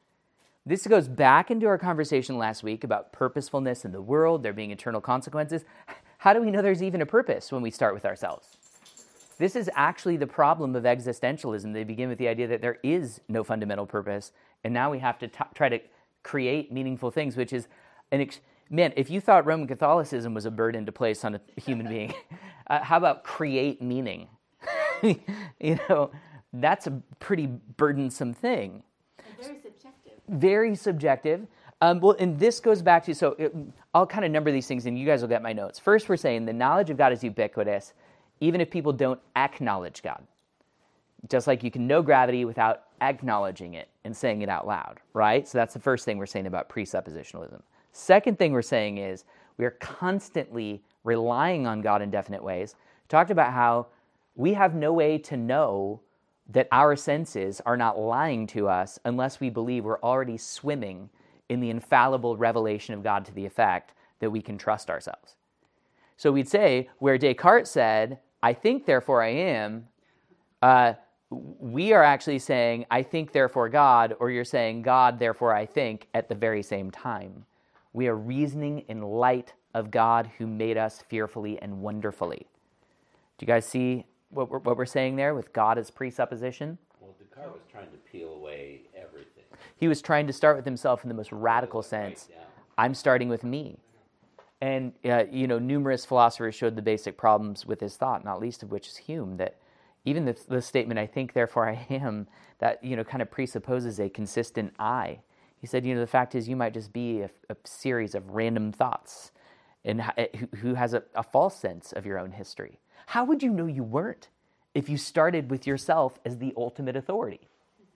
This goes back into our conversation last week about purposefulness in the world, there being eternal consequences. How do we know there's even a purpose when we start with ourselves? This is actually the problem of existentialism. They begin with the idea that there is no fundamental purpose, and now we have to t- try to create meaningful things, which is an ex- man, if you thought Roman Catholicism was a burden to place on a human being, uh, how about create meaning? You know, that's a pretty burdensome thing. And very subjective. Very subjective. Um, well, and this goes back to, so it, I'll kind of number these things, and you guys will get my notes. First, we're saying the knowledge of God is ubiquitous, even if people don't acknowledge God. Just like you can know gravity without acknowledging it and saying it out loud, right? So that's the first thing we're saying about presuppositionalism. Second thing we're saying is we are constantly relying on God in definite ways. We talked about how we have no way to know that our senses are not lying to us unless we believe we're already swimming in the infallible revelation of God to the effect that we can trust ourselves. So we'd say, where Descartes said, I think, therefore I am, uh, we are actually saying, I think, therefore God, or you're saying, God, therefore I think, at the very same time. We are reasoning in light of God who made us fearfully and wonderfully. Do you guys see what we're, what we're saying there with God as presupposition? Well, Descartes was trying to peel away everything. He was trying to start with himself in the most radical sense. Right, yeah. I'm starting with me. And, uh, you know, numerous philosophers showed the basic problems with his thought, not least of which is Hume, that even the, the statement, I think, therefore I am, that, you know, kind of presupposes a consistent I. He said, you know, the fact is you might just be a, a series of random thoughts and who, who has a, a false sense of your own history. How would you know you weren't if you started with yourself as the ultimate authority?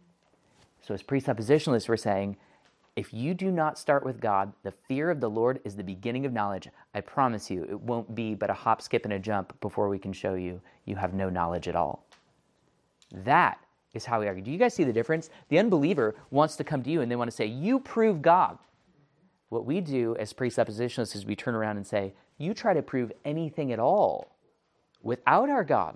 So as presuppositionalists, we're saying, if you do not start with God, the fear of the Lord is the beginning of knowledge. I promise you, it won't be but a hop, skip, and a jump before we can show you you have no knowledge at all. That is how we argue. Do you guys see the difference? The unbeliever wants to come to you and they want to say, you prove God. What we do as presuppositionalists is we turn around and say, you try to prove anything at all without our God.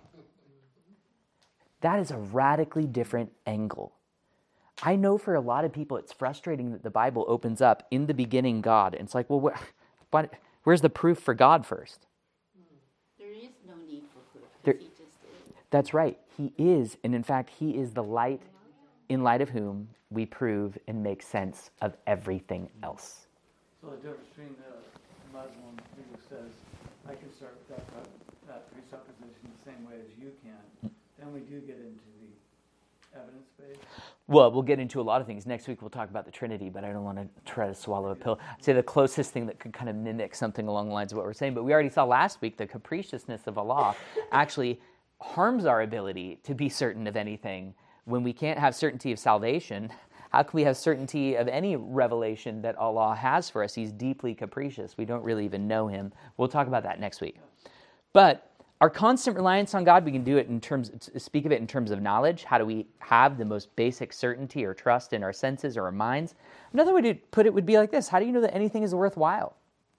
That is a radically different angle. I know for a lot of people it's frustrating that the Bible opens up, in the beginning God. And it's like, well, wh- what, where's the proof for God first? There is no need for proof, There- because he just is. That's right. He is. And in fact, he is the light in light of whom we prove and make sense of everything else. So the difference between the Muslim who says, I can start with that, that presupposition the same way as you can, then we do get into the evidence base. Well, we'll get into a lot of things. Next week we'll talk about the Trinity, but I don't want to try to swallow a pill. I'd say the closest thing that could kind of mimic something along the lines of what we're saying, but we already saw last week the capriciousness of Allah actually harms our ability to be certain of anything. When we can't have certainty of salvation, how can we have certainty of any revelation that Allah has for us? He's deeply capricious. We don't really even know him. We'll talk about that next week. But our constant reliance on God, we can do it in terms, speak of it in terms of knowledge. How do we have the most basic certainty or trust in our senses or our minds? Another way to put it would be like this. How do you know that anything is worthwhile?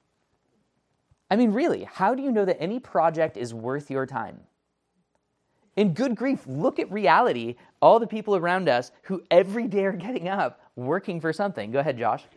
I mean, really, how do you know that any project is worth your time? In good grief, look at reality, all the people around us who every day are getting up, working for something. Go ahead, Josh.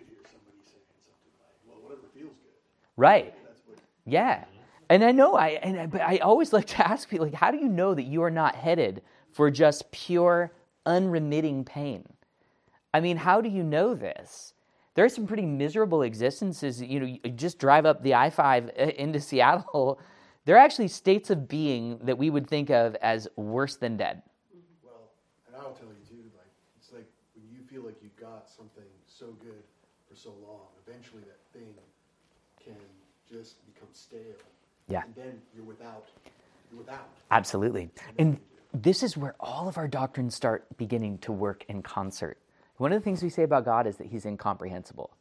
Right. Yeah. And I know, I and I, but I always like to ask people, like, how do you know that you are not headed for just pure, unremitting pain? I mean, how do you know this? There are some pretty miserable existences. You know, you just drive up the I five into Seattle. There are actually states of being that we would think of as worse than dead. Well, and I'll tell you too, like, it's like when you feel like you've got something so good for so long, eventually that thing can just become stale. Yeah. And then you're without, you're without. Absolutely. And this is where all of our doctrines start beginning to work in concert. One of the things we say about God is that he's incomprehensible.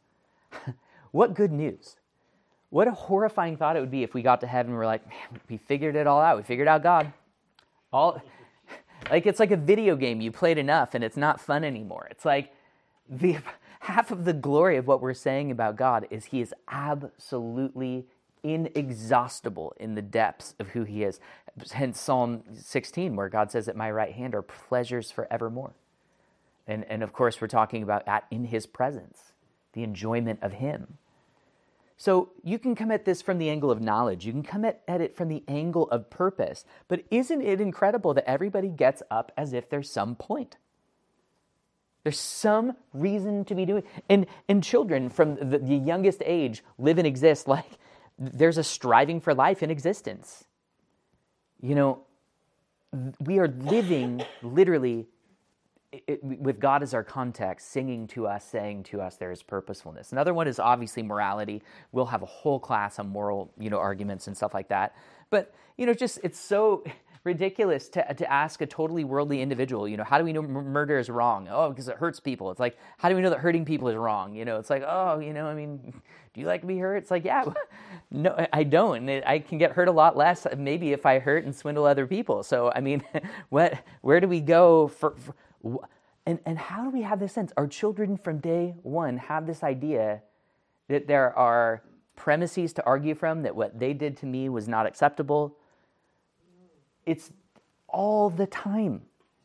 What good news. What a horrifying thought it would be if we got to heaven and we're like, man, we figured it all out. We figured out God. All, like it's like a video game. You played enough and it's not fun anymore. It's like the half of the glory of what we're saying about God is he is absolutely inexhaustible in the depths of who he is. Hence Psalm sixteen, where God says, at my right hand are pleasures forevermore. And, and of course, we're talking about that in his presence, the enjoyment of him. So you can come at this from the angle of knowledge. You can come at, at it from the angle of purpose. But isn't it incredible that everybody gets up as if there's some point? There's some reason to be doing it. And, and children from the, the youngest age live and exist like there's a striving for life in existence. You know, we are living literally It, with God as our context, singing to us, saying to us, there is purposefulness. Another one is obviously morality. We'll have a whole class on moral, you know, arguments and stuff like that. But, you know, just it's so ridiculous to to ask a totally worldly individual, you know, how do we know murder is wrong? Oh, because it hurts people. It's like, how do we know that hurting people is wrong? You know, it's like, oh, you know, I mean, do you like to be hurt? It's like, yeah, no, I don't. I can get hurt a lot less maybe if I hurt and swindle other people. So, I mean, what? Where do we go for, for And and how do we have this sense? Our children from day one have this idea that there are premises to argue from, that what they did to me was not acceptable. It's all the time.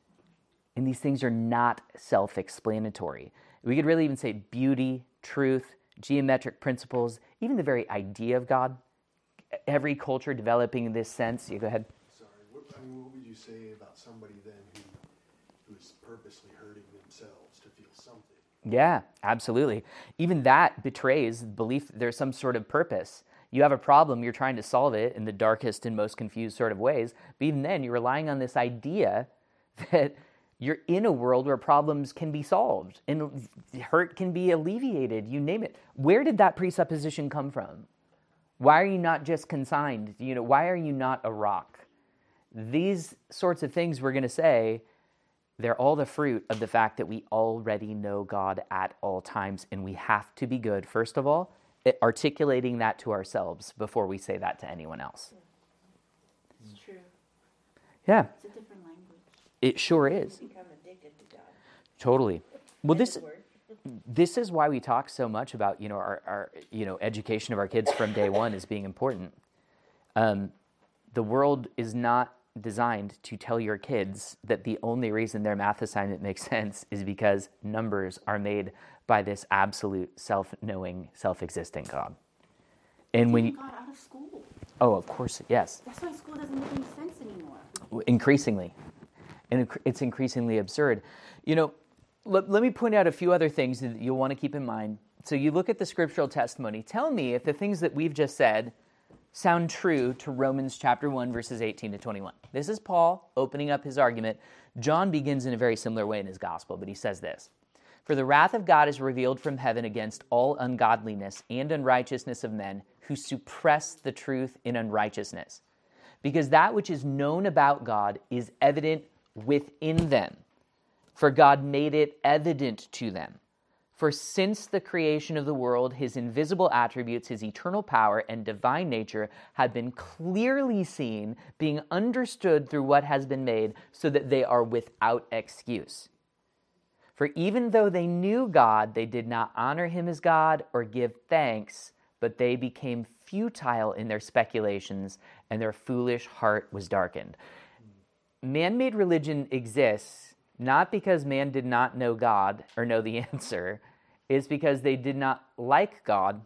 And these things are not self-explanatory. We could really even say beauty, truth, geometric principles, even the very idea of God. Every culture developing this sense. You go ahead. Sorry, what, I mean, what would you say about somebody then who who's purposely hurting themselves to feel something? Yeah, absolutely. Even that betrays belief there's some sort of purpose. You have a problem, you're trying to solve it in the darkest and most confused sort of ways, but even then you're relying on this idea that you're in a world where problems can be solved and hurt can be alleviated, you name it. Where did that presupposition come from? Why are you not just consigned? You know, why are you not a rock? These sorts of things we're going to say, they're all the fruit of the fact that we already know God at all times, and we have to be good, first of all, at articulating that to ourselves before we say that to anyone else. It's true. Yeah. It's a different language. It sure is. You become addicted to God. Totally. Well, this this is why we talk so much about, you know, our, our you know education of our kids from day one as being important. Um, the world is not designed to tell your kids that the only reason their math assignment makes sense is because numbers are made by this absolute self-knowing, self-existing God. And when you, God out of school. Oh, of course, yes. That's why school doesn't make any sense anymore. Increasingly. And it's increasingly absurd. You know, let, let me point out a few other things that you'll want to keep in mind. So you look at the scriptural testimony. Tell me if the things that we've just said sound true to Romans chapter one, verses eighteen to twenty-one. This is Paul opening up his argument. John begins in a very similar way in his gospel, but he says this: "For the wrath of God is revealed from heaven against all ungodliness and unrighteousness of men who suppress the truth in unrighteousness. Because that which is known about God is evident within them, for God made it evident to them. For since the creation of the world, his invisible attributes, his eternal power and divine nature have been clearly seen, being understood through what has been made, so that they are without excuse. For even though they knew God, they did not honor him as God or give thanks, but they became futile in their speculations, and their foolish heart was darkened." Man-made religion exists not because man did not know God or know the answer. It's because they did not like God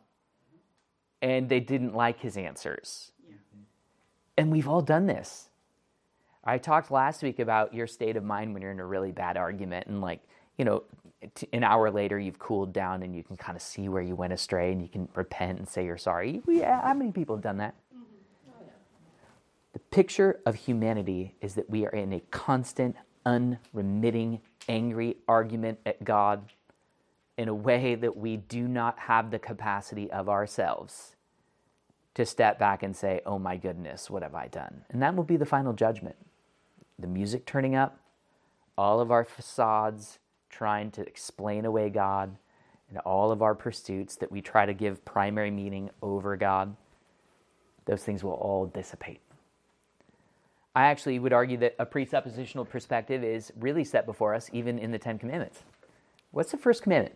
and they didn't like his answers. Yeah. And we've all done this. I talked last week about your state of mind when you're in a really bad argument and like you know, t- an hour later you've cooled down and you can kind of see where you went astray and you can repent and say you're sorry. Yeah, how many people have done that? The picture of humanity is that we are in a constant, unremitting, angry argument at God in a way that we do not have the capacity of ourselves to step back and say, oh my goodness, what have I done? And that will be the final judgment. The music turning up, all of our facades trying to explain away God, and all of our pursuits that we try to give primary meaning over God, those things will all dissipate. I actually would argue that a presuppositional perspective is really set before us even in the Ten Commandments. What's the first commandment?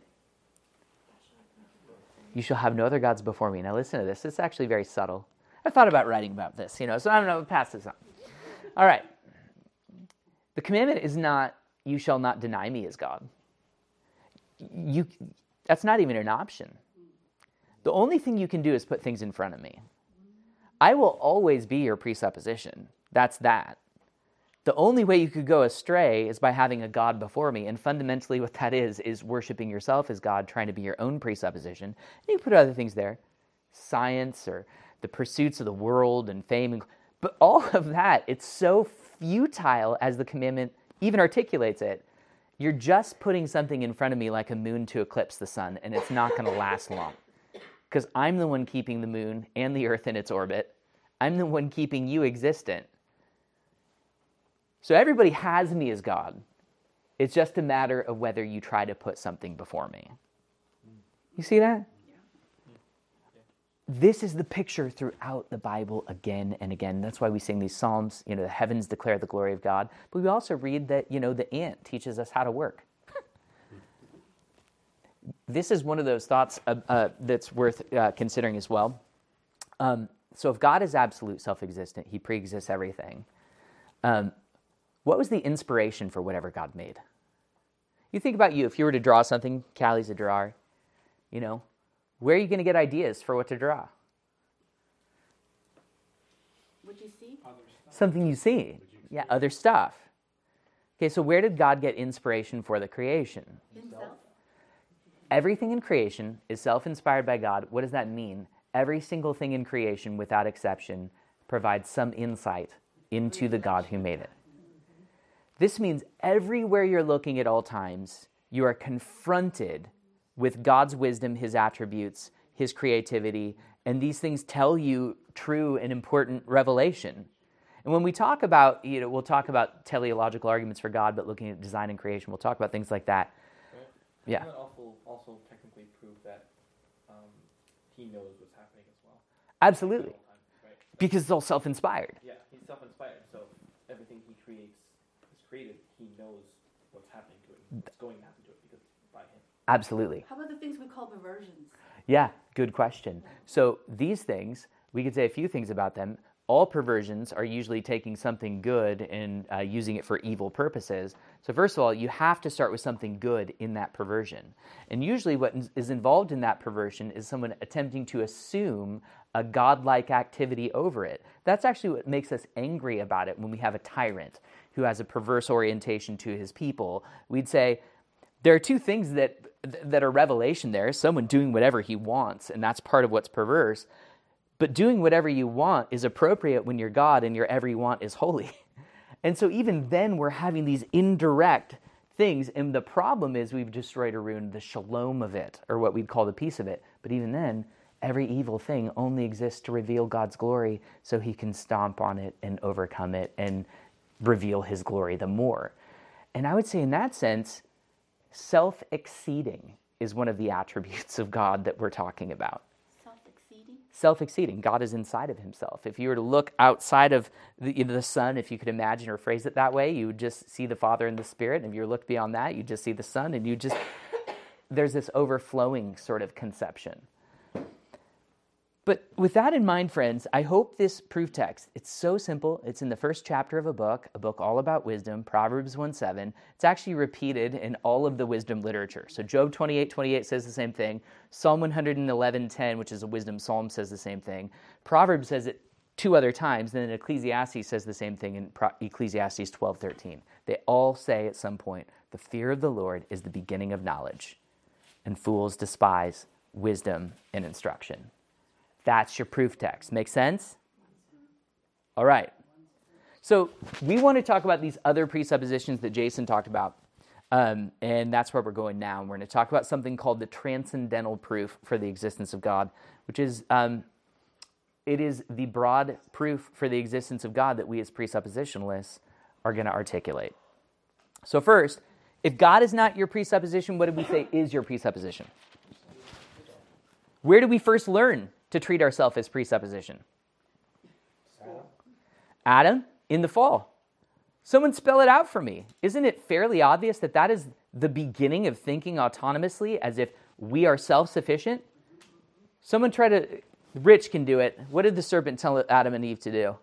You shall have no other gods before me. Now listen to this. It's actually very subtle. I thought about writing about this, you know, so I'm going to pass this on. All right. The commandment is not, you shall not deny me as God. You, that's not even an option. The only thing you can do is put things in front of me. I will always be your presupposition. That's that. The only way you could go astray is by having a God before me. And fundamentally what that is, is worshiping yourself as God, trying to be your own presupposition. And you can put other things there. Science or the pursuits of the world and fame. But all of that, it's so futile as the commandment even articulates it. You're just putting something in front of me like a moon to eclipse the sun, and it's not going to last long. Because I'm the one keeping the moon and the earth in its orbit. I'm the one keeping you existent. So everybody has me as God. It's just a matter of whether you try to put something before me. You see that? This is the picture throughout the Bible again and again. That's why we sing these psalms, you know, the heavens declare the glory of God. But we also read that, you know, the ant teaches us how to work. This is one of those thoughts uh, uh, that's worth uh, considering as well. Um, so if God is absolute self-existent, he pre-exists everything. Um, what was the inspiration for whatever God made? You think about you, if you were to draw something, Callie's a drawer, you know, where are you going to get ideas for what to draw? What you see? Something you see. Yeah, other stuff. Okay, so where did God get inspiration for the creation? Himself. Everything in creation is self-inspired by God. What does that mean? Every single thing in creation, without exception, provides some insight into the God who made it. This means everywhere you're looking at all times, you are confronted with God's wisdom, his attributes, his creativity, and these things tell you true and important revelation. And when we talk about, you know, we'll talk about teleological arguments for God, but looking at design and creation, we'll talk about things like that. Right. Yeah. Doesn't that also, also technically prove that um, he knows what's happening as well? Absolutely. Right. Because it's all self-inspired. Yeah, he's self-inspired, so everything he creates is created, he knows what's happening to it, what's going to happen to it because by him. Absolutely. How about the things we call perversions? Yeah, good question. So these things, we could say a few things about them. All perversions are usually taking something good and uh, using it for evil purposes. So first of all, you have to start with something good in that perversion. And usually what is involved in that perversion is someone attempting to assume a godlike activity over it. That's actually what makes us angry about it when we have a tyrant who has a perverse orientation to his people. We'd say, there are two things that that are revelation there. Someone doing whatever he wants, and that's part of what's perverse. But doing whatever you want is appropriate when you're God and your every want is holy. And so even then we're having these indirect things, and the problem is we've destroyed or ruined the shalom of it, or what we'd call the peace of it. But even then, every evil thing only exists to reveal God's glory so he can stomp on it and overcome it and reveal his glory the more. And I would say in that sense, self-exceeding is one of the attributes of God that we're talking about. Self-exceeding? Self-exceeding. God is inside of himself. If you were to look outside of the, you know, the Son, if you could imagine or phrase it that way, you would just see the Father and the Spirit. And if you look beyond that, you just see the Son, and you just, there's this overflowing sort of conception. But with that in mind, friends, I hope this proof text, it's so simple. It's in the first chapter of a book, a book all about wisdom, Proverbs one seven. It's actually repeated in all of the wisdom literature. So Job twenty-eight twenty-eight says the same thing. Psalm one eleven ten, which is a wisdom psalm, says the same thing. Proverbs says it two other times. Then Ecclesiastes says the same thing in Pro- Ecclesiastes twelve thirteen. they all say at some point, the fear of the Lord is the beginning of knowledge, and fools despise wisdom and instruction. That's your proof text. Make sense? All right. So we want to talk about these other presuppositions that Jason talked about. Um, and that's where we're going now. And we're going to talk about something called the transcendental proof for the existence of God, which is, um, it is the broad proof for the existence of God that we as presuppositionalists are going to articulate. So first, if God is not your presupposition, what did we say is your presupposition? Where did we first learn to treat ourselves as presupposition? Adam, in the fall. Someone spell it out for me. Isn't it fairly obvious that that is the beginning of thinking autonomously as if we are self-sufficient? Someone try to, Rich can do it. What did the serpent tell Adam and Eve to do?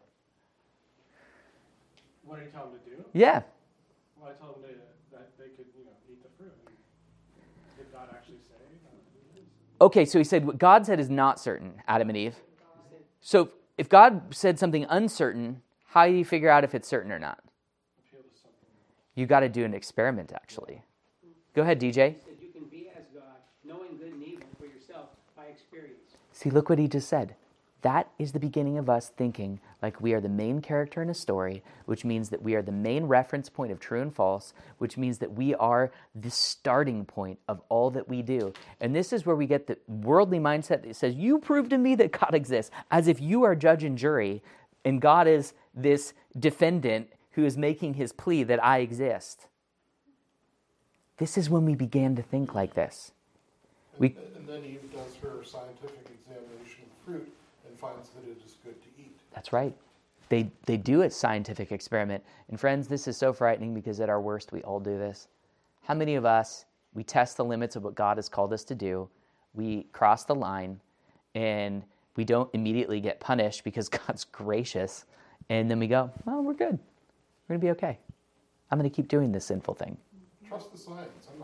What did he tell them to do? Yeah. Well, I told them to, that they could, you know, eat the fruit. Did God actually say? Uh, Okay, so he said what God said is not certain, Adam and Eve. So if God said something uncertain, how do you figure out if it's certain or not? You got to do an experiment, actually. Go ahead, D J. He said you can be as God, knowing good and evil for yourself by experience. See, look what he just said. That is the beginning of us thinking like we are the main character in a story, which means that we are the main reference point of true and false, which means that we are the starting point of all that we do. And this is where we get the worldly mindset that says, you prove to me that God exists, as if you are judge and jury, and God is this defendant who is making his plea that I exist. This is when we began to think like this. And, We, and then Eve does her scientific examination of fruit and finds that it is good to eat. That's right. They they do a scientific experiment. And friends, this is so frightening because at our worst, we all do this. How many of us, we test the limits of what God has called us to do, we cross the line, and we don't immediately get punished because God's gracious, and then we go, well, we're good. We're going to be okay. I'm going to keep doing this sinful thing. Trust the science. I'm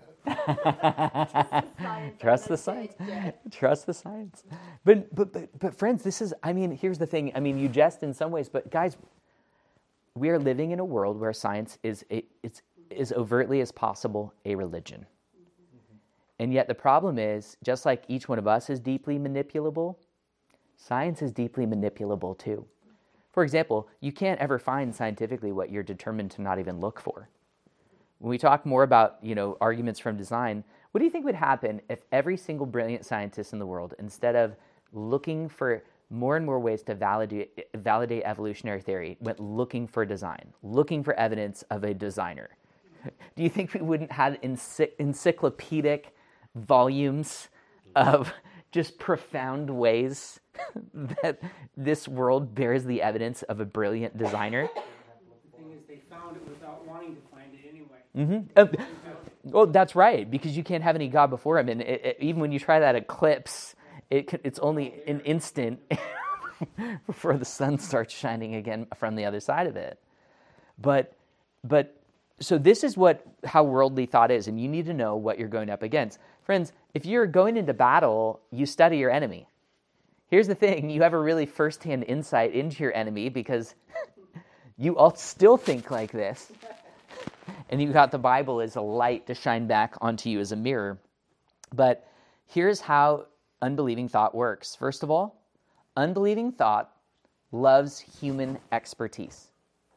not dead yet. Trust the science. Trust the science. But, but but but friends, this is, I mean, here's the thing. I mean, you jest in some ways, but guys, we are living in a world where science is a, it's as overtly as possible a religion. And yet the problem is, just like each one of us is deeply manipulable, science is deeply manipulable too. For example, you can't ever find scientifically what you're determined to not even look for. When we talk more about, you know, arguments from design, what do you think would happen if every single brilliant scientist in the world, instead of looking for more and more ways to validate, validate evolutionary theory, went looking for design, looking for evidence of a designer? Do you think we wouldn't have ency- encyclopedic volumes of just profound ways that this world bears the evidence of a brilliant designer? The thing is, they found it without wanting to find it anyway. Mm-hmm. Uh, well, that's right, because you can't have any God before him. And it, it, even when you try that eclipse, it can, it's only an instant before the sun starts shining again from the other side of it. But, but so this is what how worldly thought is, and you need to know what you're going up against. Friends, if you're going into battle, you study your enemy. Here's the thing, you have a really first-hand insight into your enemy because you all still think like this. And you got the Bible as a light to shine back onto you as a mirror. But here's how unbelieving thought works. First of all, unbelieving thought loves human expertise.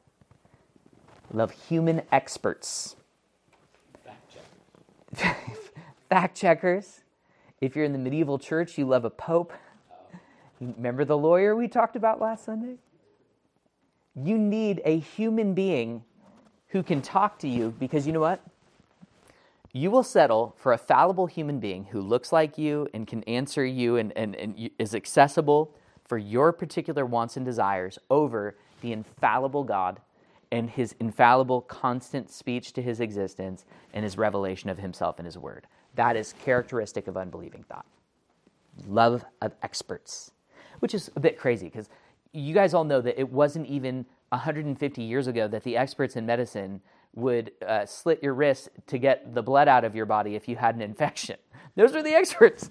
Love human experts. Fact checkers. Fact checkers. If you're in the medieval church, you love a pope. Remember the lawyer we talked about last Sunday? You need a human being who can talk to you because you know what? You will settle for a fallible human being who looks like you and can answer you and, and, and is accessible for your particular wants and desires over the infallible God and his infallible constant speech to his existence and his revelation of himself and his word. That is characteristic of unbelieving thought. Love of experts, which is a bit crazy because you guys all know that it wasn't even one hundred fifty years ago that the experts in medicine would uh, slit your wrist to get the blood out of your body if you had an infection. Those are the experts.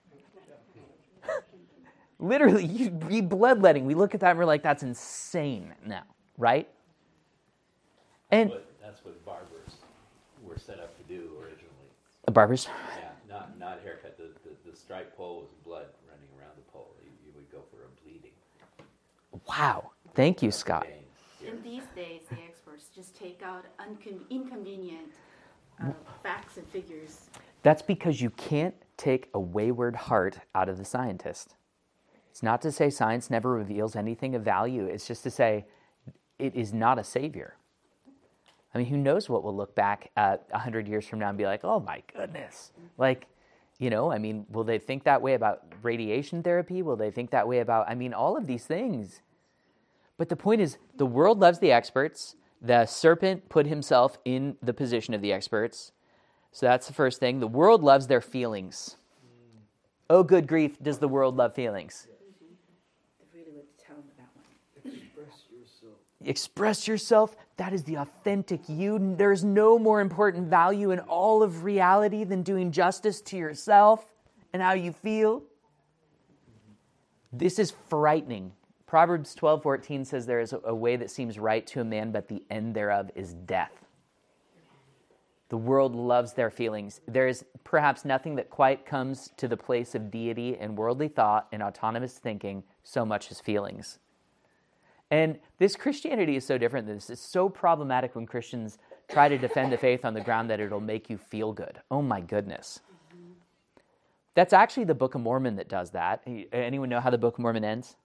Literally, you be bloodletting. We look at that and we're like, that's insane now, right? And But that's what barbers were set up to do originally. The barbers? Yeah, not not haircut. The, the, the striped pole was blood running around the pole. You, you would go for a bleeding. Wow. Thank you, Scott. In these days, the experts just take out uncon- inconvenient uh, facts and figures. That's because you can't take a wayward heart out of the scientist. It's not to say science never reveals anything of value. It's just to say it is not a savior. I mean, who knows what we'll look back at one hundred years from now and be like, oh my goodness. Like, you know, I mean, will they think that way about radiation therapy? Will they think that way about, I mean, all of these things. But the point is, the world loves the experts. The serpent put himself in the position of the experts. So that's the first thing. The world loves their feelings. Oh, good grief, does the world love feelings? They really would tell them that one. Express yourself. Express yourself. That is the authentic you. There's no more important value in all of reality than doing justice to yourself and how you feel. This is frightening. Proverbs twelve fourteen says there is a way that seems right to a man, but the end thereof is death. The world loves their feelings. There is perhaps nothing that quite comes to the place of deity and worldly thought and autonomous thinking so much as feelings. And this Christianity is so different than this. It's so problematic when Christians try to defend the faith on the ground that it'll make you feel good. Oh my goodness. That's actually the Book of Mormon that does that. Anyone know how the Book of Mormon ends?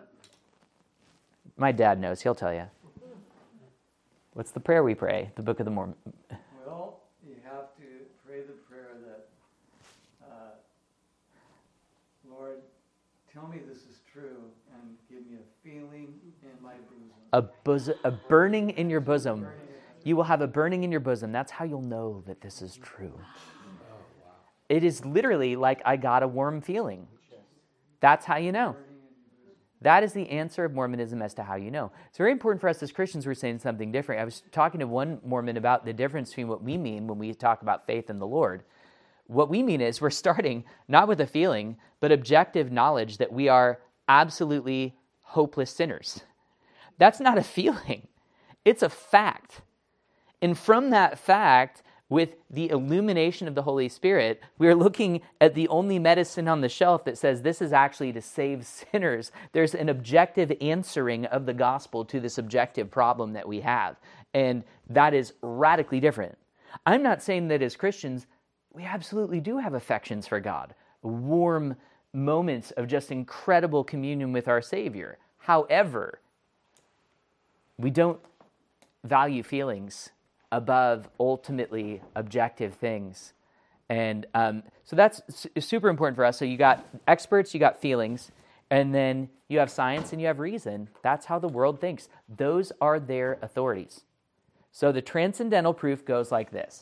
My dad knows. He'll tell you. What's the prayer we pray? The Book of the Mormon. Well, you have to pray the prayer that, uh, Lord, tell me this is true and give me a feeling in my bosom. A, bosom, a burning in your bosom. You will have a burning in your bosom. That's how you'll know that this is true. It is literally like I got a warm feeling. That's how you know. That is the answer of Mormonism as to how you know. It's very important for us as Christians. We're saying something different. I was talking to one Mormon about the difference between what we mean when we talk about faith in the Lord. What we mean is we're starting not with a feeling, but objective knowledge that we are absolutely hopeless sinners. That's not a feeling. It's a fact. And from that fact, with the illumination of the Holy Spirit, we are looking at the only medicine on the shelf that says this is actually to save sinners. There's an objective answering of the gospel to this objective problem that we have. And that is radically different. I'm not saying that as Christians, we absolutely do have affections for God, warm moments of just incredible communion with our Savior. However, we don't value feelings above ultimately objective things. And um, so that's su- super important for us. So you got experts, you got feelings, and then you have science and you have reason. That's how the world thinks. Those are their authorities. So the transcendental proof goes like this.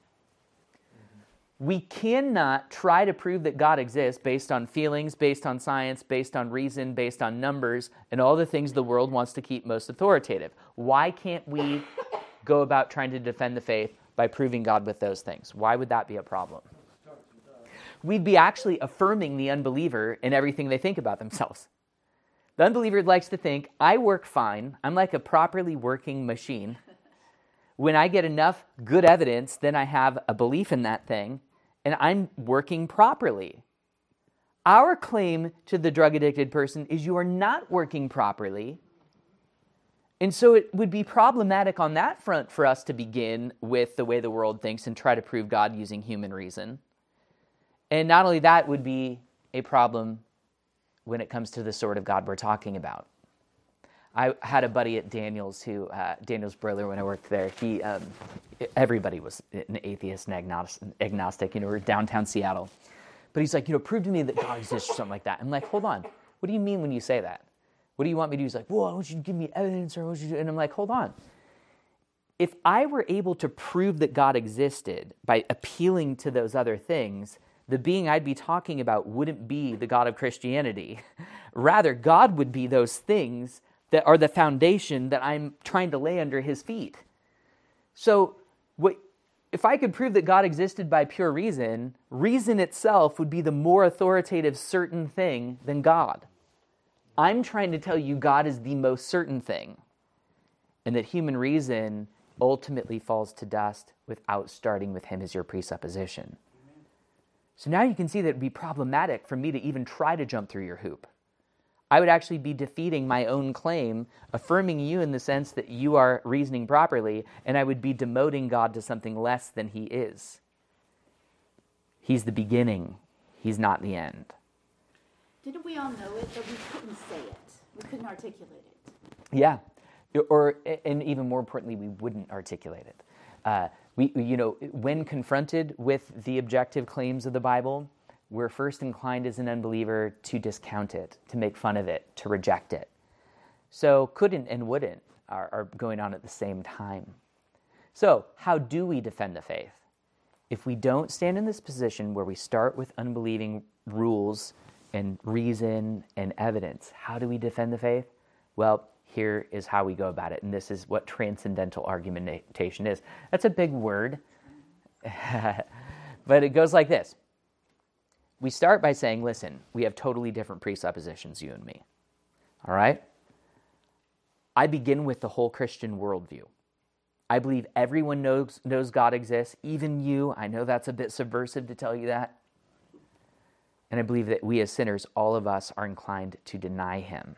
We cannot try to prove that God exists based on feelings, based on science, based on reason, based on numbers, and all the things the world wants to keep most authoritative. Why can't we go about trying to defend the faith by proving God with those things? Why would that be a problem? We'd be actually affirming the unbeliever in everything they think about themselves. The unbeliever likes to think, I work fine. I'm like a properly working machine. When I get enough good evidence, then I have a belief in that thing, and I'm working properly. Our claim to the drug-addicted person is you are not working properly. And so it would be problematic on that front for us to begin with the way the world thinks and try to prove God using human reason. And not only that would be a problem when it comes to the sort of God we're talking about. I had a buddy at Daniels who, uh, Daniels Broiler, when I worked there, he, um, everybody was an atheist and agnostic, you know, we're downtown Seattle. But he's like, you know, prove to me that God exists or something like that. I'm like, hold on, what do you mean when you say that? What do you want me to do? He's like, well, I want you to give me evidence, or I want you to... And I'm like, hold on. If I were able to prove that God existed by appealing to those other things, the being I'd be talking about wouldn't be the God of Christianity. Rather, God would be those things that are the foundation that I'm trying to lay under his feet. So what, if I could prove that God existed by pure reason, reason itself would be the more authoritative certain thing than God. I'm trying to tell you God is the most certain thing, and that human reason ultimately falls to dust without starting with him as your presupposition. So now you can see that it would be problematic for me to even try to jump through your hoop. I would actually be defeating my own claim, affirming you in the sense that you are reasoning properly, and I would be demoting God to something less than he is. He's the beginning. He's not the end. Didn't we all know it, but we couldn't say it? We couldn't articulate it. Yeah. Or, and even more importantly, we wouldn't articulate it. Uh, we, you know, when confronted with the objective claims of the Bible, we're first inclined as an unbeliever to discount it, to make fun of it, to reject it. So couldn't and wouldn't are, are going on at the same time. So how do we defend the faith? If we don't stand in this position where we start with unbelieving rules and reason and evidence, how do we defend the faith? Well, here is how we go about it, and this is what transcendental argumentation is. That's a big word, but it goes like this. We start by saying, listen, we have totally different presuppositions, you and me. All right? I begin with the whole Christian worldview. I believe everyone knows, knows God exists, even you. I know that's a bit subversive to tell you that. And I believe that we as sinners, all of us, are inclined to deny him.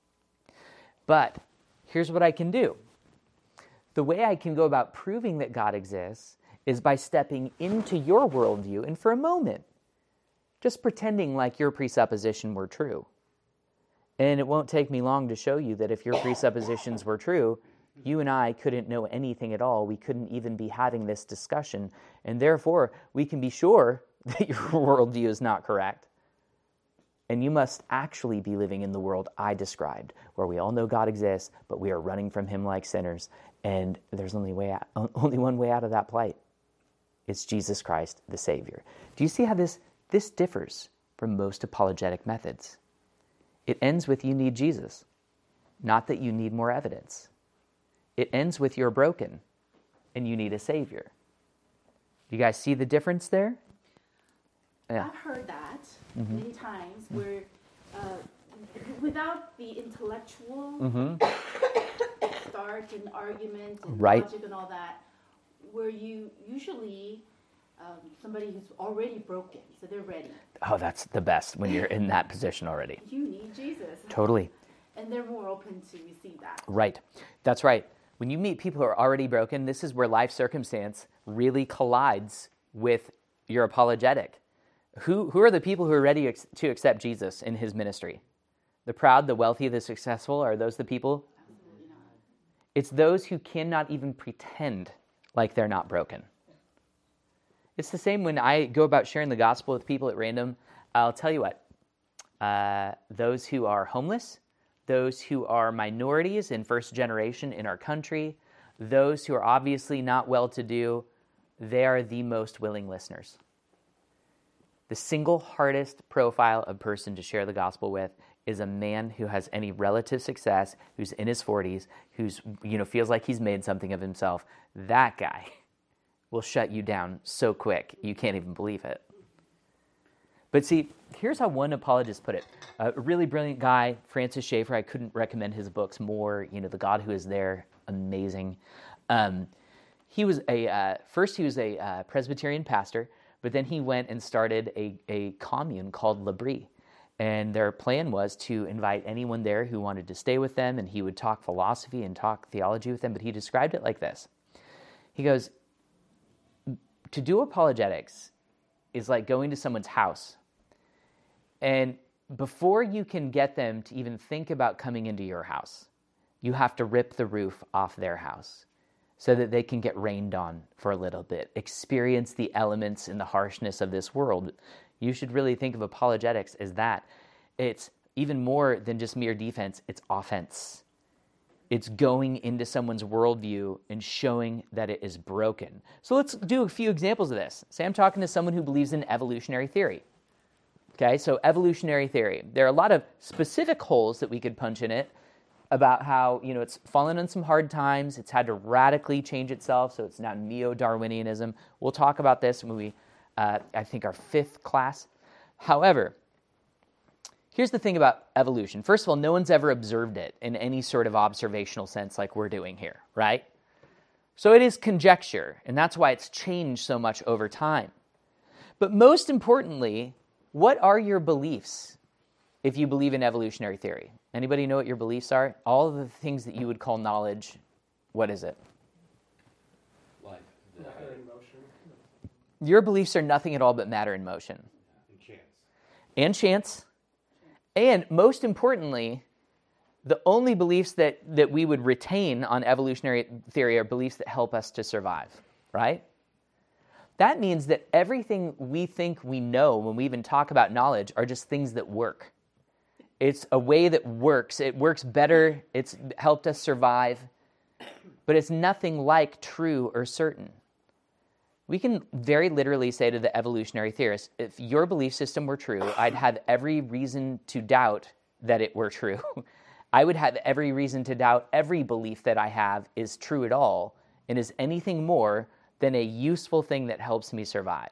But here's what I can do. The way I can go about proving that God exists is by stepping into your worldview and for a moment, just pretending like your presupposition were true. And it won't take me long to show you that if your presuppositions were true, you and I couldn't know anything at all. We couldn't even be having this discussion. And therefore, we can be sure that your worldview is not correct. And you must actually be living in the world I described, where we all know God exists, but we are running from him like sinners. And there's only way out, only one way out of that plight. It's Jesus Christ, the Savior. Do you see how this, this differs from most apologetic methods? It ends with you need Jesus, not that you need more evidence. It ends with you're broken and you need a Savior. You guys see the difference there? Yeah. I've heard that mm-hmm. many times where uh, without the intellectual mm-hmm. start and argument and right. logic and all that, where you usually um, somebody who's already broken, so they're ready. Oh, that's the best when you're in that position already. You need Jesus. Totally. And they're more open to receive that. Right. That's right. When you meet people who are already broken, this is where life circumstance really collides with your apologetic. Who, who are the people who are ready to accept Jesus in his ministry? The proud, the wealthy, the successful? Are those the people? Absolutely not. It's those who cannot even pretend like they're not broken. It's the same when I go about sharing the gospel with people at random. I'll tell you what, uh, those who are homeless, those who are minorities in first generation in our country, those who are obviously not well-to-do, they are the most willing listeners. The single hardest profile of person to share the gospel with is a man who has any relative success, who's in his forties, who's, you know, feels like he's made something of himself. That guy will shut you down so quick, you can't even believe it. But see, here's how one apologist put it. A really brilliant guy, Francis Schaeffer. I couldn't recommend his books more. You know, The God Who Is There, amazing. Um, he was a, uh, first he was a uh, Presbyterian pastor, but then he went and started a, a commune called L'Abri. And their plan was to invite anyone there who wanted to stay with them, and he would talk philosophy and talk theology with them, but he described it like this. He goes, to do apologetics is like going to someone's house. And before you can get them to even think about coming into your house, you have to rip the roof off their house so that they can get rained on for a little bit, experience the elements and the harshness of this world. You should really think of apologetics as that. It's even more than just mere defense, it's offense. It's going into someone's worldview and showing that it is broken. So let's do a few examples of this. Say I'm talking to someone who believes in evolutionary theory. Okay, so evolutionary theory. There are a lot of specific holes that we could punch in it about how, you know, it's fallen on some hard times, it's had to radically change itself, so it's now neo-Darwinianism. We'll talk about this when we, uh, I think, our fifth class. However, here's the thing about evolution. First of all, no one's ever observed it in any sort of observational sense like we're doing here, right? So it is conjecture, and that's why it's changed so much over time. But most importantly, what are your beliefs if you believe in evolutionary theory? Anybody know what your beliefs are? All of the things that you would call knowledge, what is it? Life. Matter in motion. Your beliefs are nothing at all but matter in motion. And chance. And chance. And most importantly, the only beliefs that, that we would retain on evolutionary theory are beliefs that help us to survive, right? That means that everything we think we know when we even talk about knowledge are just things that work. It's a way that works. It works better. It's helped us survive. But it's nothing like true or certain. We can very literally say to the evolutionary theorists, if your belief system were true, I'd have every reason to doubt that it were true. I would have every reason to doubt every belief that I have is true at all and is anything more than a useful thing that helps me survive.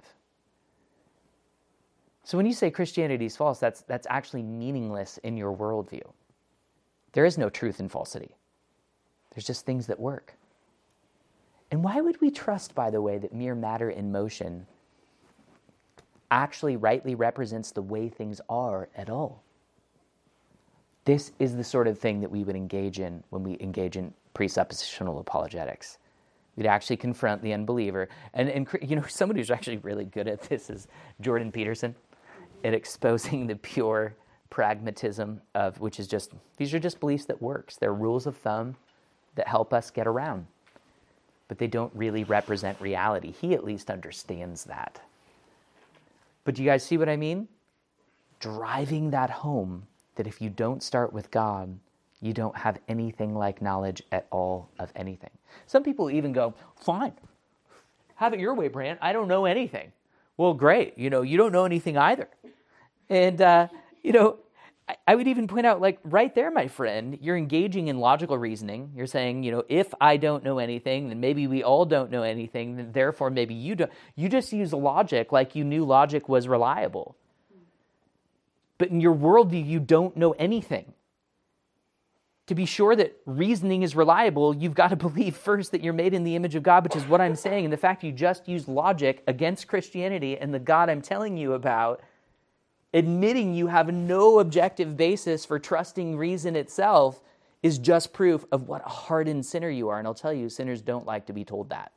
So when you say Christianity is false, that's, that's actually meaningless in your worldview. There is no truth in falsity. There's just things that work. And why would we trust, by the way, that mere matter in motion actually rightly represents the way things are at all? This is the sort of thing that we would engage in when we engage in presuppositional apologetics. We'd actually confront the unbeliever. And, and you know, somebody who's actually really good at this is Jordan Peterson, at exposing the pure pragmatism of, which is just, these are just beliefs that works. They're rules of thumb that help us get around. But they don't really represent reality. He at least understands that. But do you guys see what I mean? Driving that home, that if you don't start with God, you don't have anything like knowledge at all of anything. Some people even go, fine, have it your way, Brant. I don't know anything. Well, great. You know, you don't know anything either. And, uh, you know, I, I would even point out, like, right there, my friend, you're engaging in logical reasoning. You're saying, you know, if I don't know anything, then maybe we all don't know anything, then therefore maybe you don't. You just use logic like you knew logic was reliable. But in your worldview, you don't know anything. To be sure that reasoning is reliable, you've got to believe first that you're made in the image of God, which is what I'm saying. And the fact you just use logic against Christianity and the God I'm telling you about, admitting you have no objective basis for trusting reason itself, is just proof of what a hardened sinner you are. And I'll tell you, sinners don't like to be told that.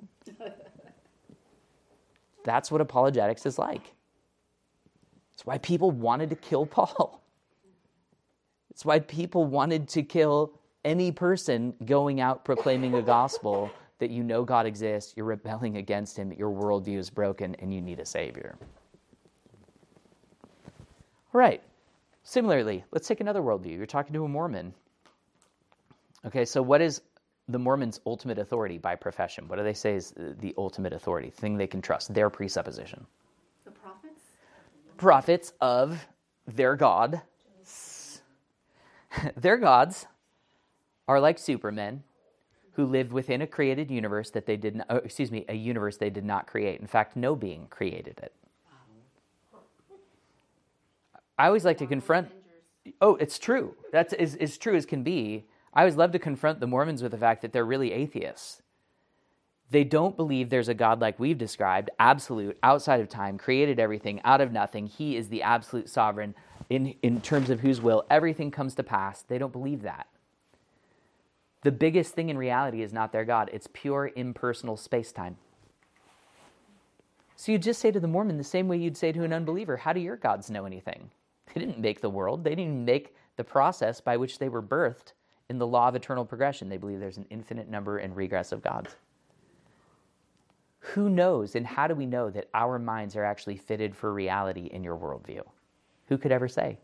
That's what apologetics is like. It's why people wanted to kill Paul. It's why people wanted to kill any person going out proclaiming a gospel that you know God exists, you're rebelling against him, your worldview is broken, and you need a savior. All right. Similarly, let's take another worldview. You're talking to a Mormon. Okay, so what is the Mormon's ultimate authority by profession? What do they say is the ultimate authority, thing they can trust, their presupposition? The prophets? Prophets of their God. Their gods are like supermen who lived within a created universe that they did not, oh, excuse me, a universe they did not create. In fact, no being created it. I always like to confront, oh, it's true. That's as, as true as can be. I always love to confront the Mormons with the fact that they're really atheists. They don't believe there's a God like we've described, absolute, outside of time, created everything, out of nothing. He is the absolute sovereign in, in terms of whose will everything comes to pass. They don't believe that. The biggest thing in reality is not their God. It's pure impersonal space-time. So you just say to the Mormon the same way you'd say to an unbeliever, how do your gods know anything? They didn't make the world. They didn't even make the process by which they were birthed in the law of eternal progression. They believe there's an infinite number and regress of gods. Who knows, and how do we know that our minds are actually fitted for reality in your worldview? Who could ever say?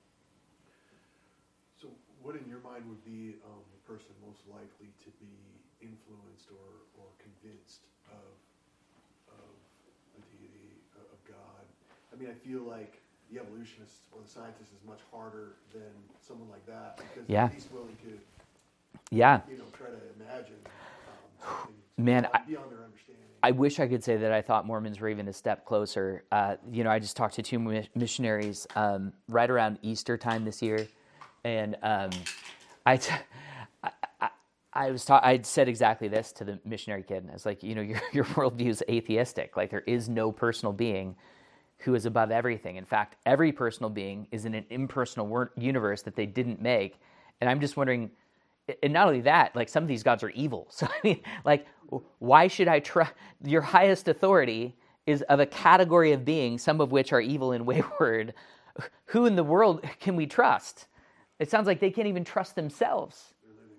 So what in your mind would be um, the person most likely to be influenced or, or convinced of, of the deity of God? I mean, I feel like the evolutionist or the scientist is much harder than someone like that because yeah. they're at least willing to yeah. you know, try to imagine um, something Man, I, beyond their understanding. I wish I could say that I thought Mormons were even a step closer. Uh, you know, I just talked to two mi- missionaries um, right around Easter time this year, and um, I, t- I, I, I was ta- I said exactly this to the missionary kid. I was like, you know, your your worldview is atheistic. Like there is no personal being who is above everything. In fact, every personal being is in an impersonal wor- universe that they didn't make. And I'm just wondering, and not only that, like some of these gods are evil. So I mean, like, why should I trust your highest authority is of a category of beings, some of which are evil and wayward. Who in the world can we trust? It sounds like they can't even trust themselves.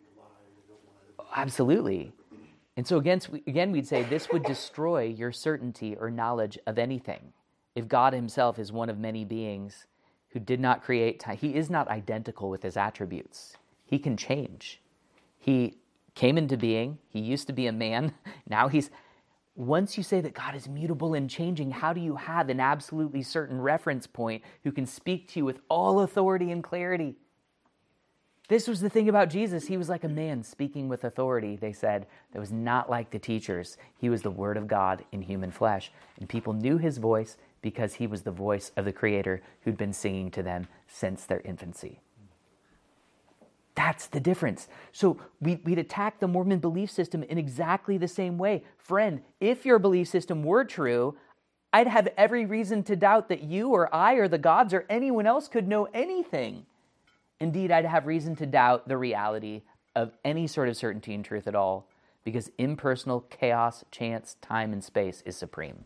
Absolutely. And so again, again, we'd say this would destroy your certainty or knowledge of anything. If God himself is one of many beings who did not create time, he is not identical with his attributes. He can change. He came into being. He used to be a man. Now he's... Once you say that God is mutable and changing, how do you have an absolutely certain reference point who can speak to you with all authority and clarity? This was the thing about Jesus. He was like a man speaking with authority, they said, that was not like the teachers. He was the Word of God in human flesh. And people knew his voice because he was the voice of the Creator who'd been singing to them since their infancy. That's the difference. So we, we'd attack the Mormon belief system in exactly the same way. Friend, if your belief system were true, I'd have every reason to doubt that you or I or the gods or anyone else could know anything. Indeed, I'd have reason to doubt the reality of any sort of certainty and truth at all, because impersonal chaos, chance, time, and space is supreme.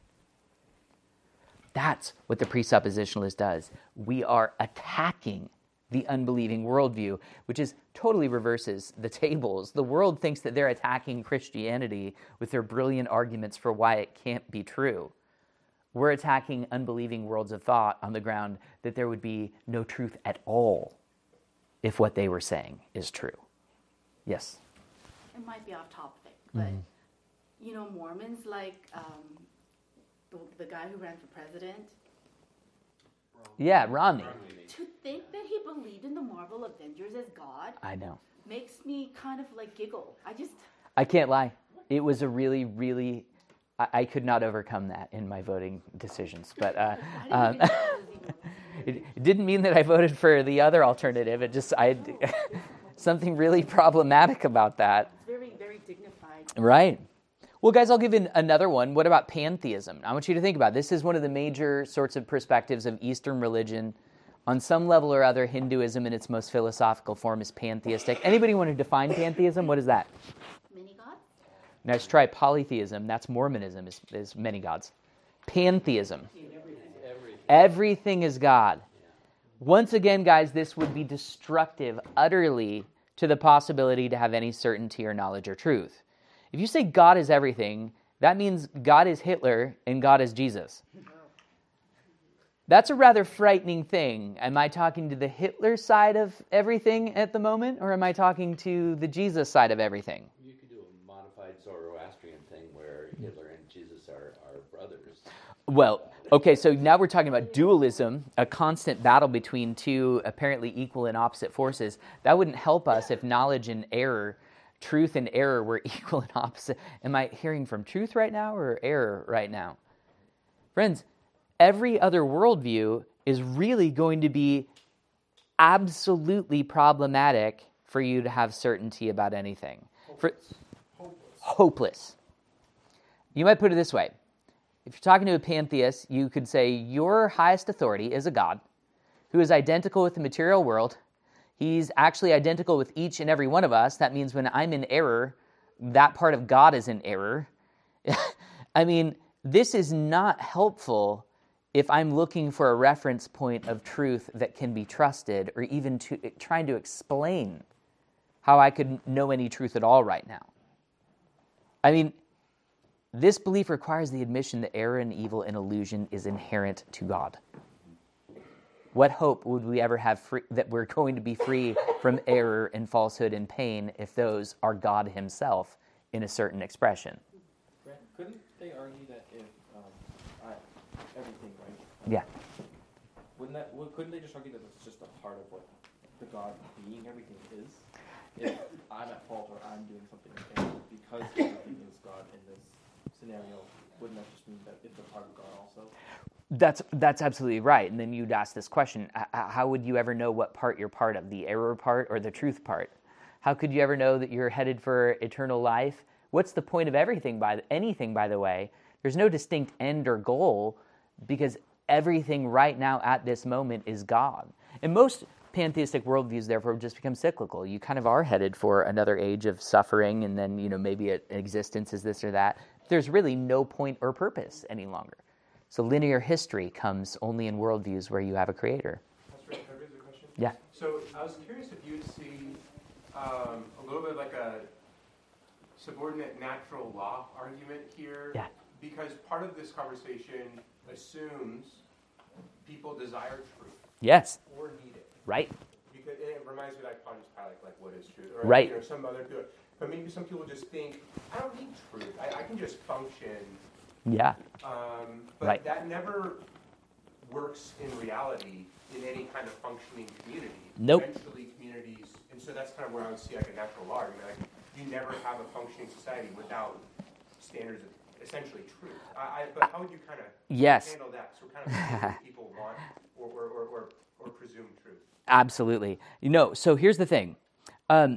That's what the presuppositionalist does. We are attacking the unbelieving worldview, which is totally reverses the tables. The world thinks that they're attacking Christianity with their brilliant arguments for why it can't be true. We're attacking unbelieving worlds of thought on the ground that there would be no truth at all if what they were saying is true. Yes? It might be off topic, but, Mm-hmm. you know, Mormons, like um, the, the guy who ran for president, Yeah, Romney. to think that he believed in the Marvel Avengers as God I know. makes me kind of like giggle. I just, I can't lie. It was a really, really... I, I could not overcome that in my voting decisions. But uh, I didn't um, even know it it, it didn't mean that I voted for the other alternative. It just... I something really problematic about that. It's very, very dignified. Right. Well, guys, I'll give you another one. What about pantheism? I want you to think about it. This is one of the major sorts of perspectives of Eastern religion. On some level or other, Hinduism in its most philosophical form is pantheistic. Anybody want to define pantheism? What is that? Many gods? Now, let's try polytheism. That's Mormonism, is, is many gods. Pantheism. Everything is God. Once again, guys, this would be destructive utterly to the possibility to have any certainty or knowledge or truth. If you say God is everything, that means God is Hitler and God is Jesus. That's a rather frightening thing. Am I talking to the Hitler side of everything at the moment, or am I talking to the Jesus side of everything? You could do a modified Zoroastrian thing where Hitler and Jesus are, are brothers. Well, okay, so now we're talking about dualism, a constant battle between two apparently equal and opposite forces. That wouldn't help us if knowledge and error, truth and error were equal and opposite. Am I hearing from truth right now or error right now? Friends, every other worldview is really going to be absolutely problematic for you to have certainty about anything. For, Hopeless. hopeless. You might put it this way. If you're talking to a pantheist, you could say your highest authority is a God who is identical with the material world. He's actually identical with each and every one of us. That means when I'm in error, that part of God is in error. I mean, this is not helpful if I'm looking for a reference point of truth that can be trusted, or even to, trying to explain how I could know any truth at all right now. I mean, this belief requires the admission that error and evil and illusion is inherent to God. What hope would we ever have free, that we're going to be free from error and falsehood and pain if those are God himself in a certain expression? Right. Couldn't they argue that if um, I, everything, right? Yeah. Wouldn't that? Well, couldn't they just argue that it's just a part of what the God being everything is? If I'm at fault or I'm doing something wrong because everything is God in this scenario, wouldn't that just mean that it's a part of God also? That's that's absolutely right. And then you'd ask this question, how would you ever know what part you're part of, the error part or the truth part? How could you ever know that you're headed for eternal life? What's the point of everything, by anything, by the way? There's no distinct end or goal because everything right now at this moment is God. And most pantheistic worldviews, therefore, just become cyclical. You kind of are headed for another age of suffering, and then, you know, maybe an existence is this or that. There's really no point or purpose any longer. So linear history comes only in worldviews where you have a creator. Pastor, can I raise a question? Yeah. So I was curious if you'd see um, a little bit like a subordinate natural law argument here. Yeah. Because part of this conversation assumes people desire truth. Yes. Or need it. Right. Because it reminds me like Pontius Pilate, like what is truth? Or Right. you know, some other people. But maybe some people just think, I don't need truth. I, I can just function. Yeah. Um, but Right. that never works in reality in any kind of functioning community. Nope. Eventually communities, and so that's kind of where I would see like a natural law argument. Like you never have a functioning society without standards of essentially truth. I, I, but how would you kind of Yes. handle that? So kind of what people want or, or, or, or, or presume truth. Absolutely. You know, so here's the thing. Um,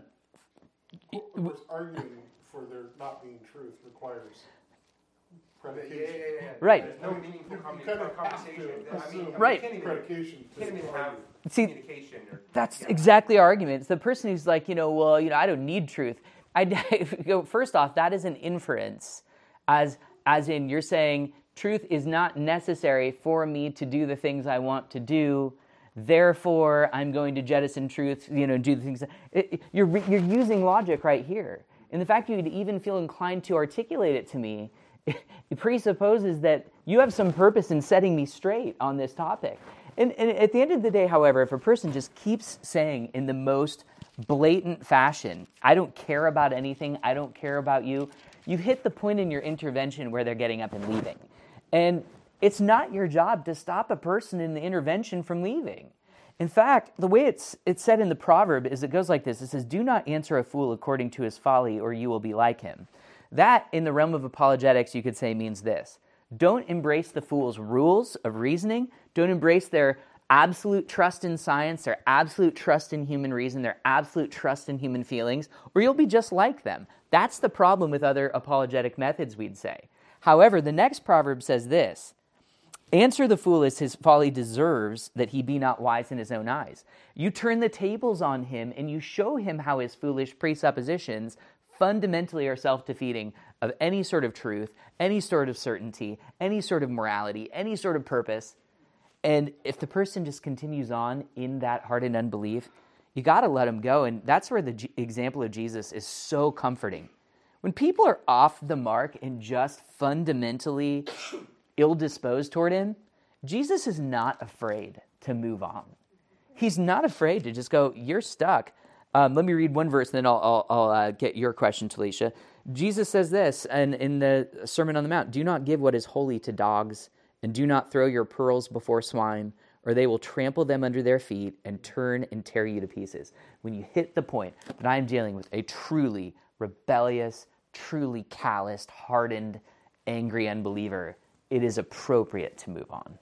Of course, arguing for there not being truth requires predication. Yeah, yeah, yeah, yeah. Right. There's no meaningful You commu- kind of have conversation. to I mean, assume Right. You can't even, predication you can't to even argue. have See, communication. Or, That's yeah. exactly our argument. It's the person who's like, you know, well, you know, I don't need truth. I go first off, that is an inference, as as in you're saying truth is not necessary for me to do the things I want to do. Therefore, I'm going to jettison truth. You know, do the things. It, it, you're you're using logic right here, and the fact you would even feel inclined to articulate it to me, it presupposes that you have some purpose in setting me straight on this topic. And, and at the end of the day, however, if a person just keeps saying in the most blatant fashion, I don't care about anything, I don't care about you, you've hit the point in your intervention where they're getting up and leaving. And it's not your job to stop a person in the intervention from leaving. In fact, the way it's it's said in the proverb is it goes like this. It says, do not answer a fool according to his folly, or you will be like him. That, in the realm of apologetics, you could say means this. Don't embrace the fool's rules of reasoning. Don't embrace their absolute trust in science, their absolute trust in human reason, their absolute trust in human feelings, or you'll be just like them. That's the problem with other apologetic methods, we'd say. However, the next proverb says this. Answer the fool as his folly deserves, that he be not wise in his own eyes. You turn the tables on him and you show him how his foolish presuppositions fundamentally are self-defeating of any sort of truth, any sort of certainty, any sort of morality, any sort of purpose. And if the person just continues on in that hardened unbelief, you got to let him go. And that's where the G- example of Jesus is so comforting. When people are off the mark and just fundamentally ill-disposed toward him, Jesus is not afraid to move on. He's not afraid to just go, you're stuck. Um, let me read one verse, and then I'll, I'll, I'll uh, get your question, Talisha. Jesus says this and in the Sermon on the Mount, do not give what is holy to dogs, and do not throw your pearls before swine, or they will trample them under their feet and turn and tear you to pieces. When you hit the point that I'm dealing with a truly rebellious, truly calloused, hardened, angry unbeliever, it is appropriate to move on.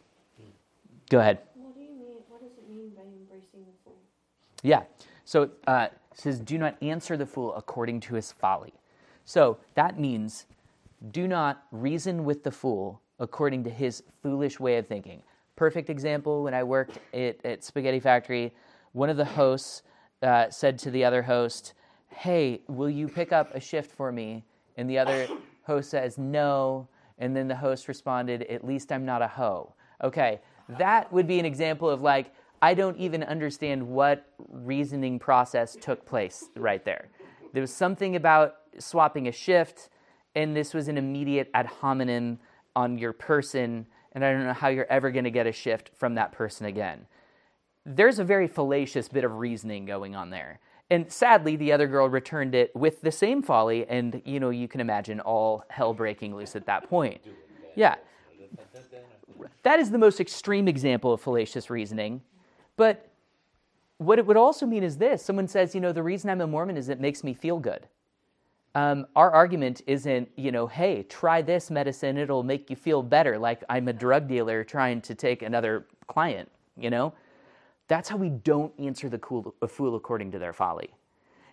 Go ahead. What do you mean? What does it mean by embracing the fool? Yeah. So uh, it says, do not answer the fool according to his folly. So that means do not reason with the fool according to his foolish way of thinking. Perfect example, when I worked at, at Spaghetti Factory, one of the hosts uh, said to the other host, hey, will you pick up a shift for me? And the other host says, no. And then the host responded, at least I'm not a hoe. Okay, that would be an example of like, I don't even understand what reasoning process took place right there. There was something about swapping a shift, and this was an immediate ad hominem on your person, and I don't know how you're ever going to get a shift from that person again. There's a very fallacious bit of reasoning going on there. And sadly, the other girl returned it with the same folly, and, you know, you can imagine all hell breaking loose at that point. Yeah. That is the most extreme example of fallacious reasoning. But what it would also mean is this. Someone says, you know, the reason I'm a Mormon is it makes me feel good. Um, our argument isn't, you know, hey, try this medicine, it'll make you feel better, like I'm a drug dealer trying to take another client, you know? That's how we don't answer the fool according to their folly.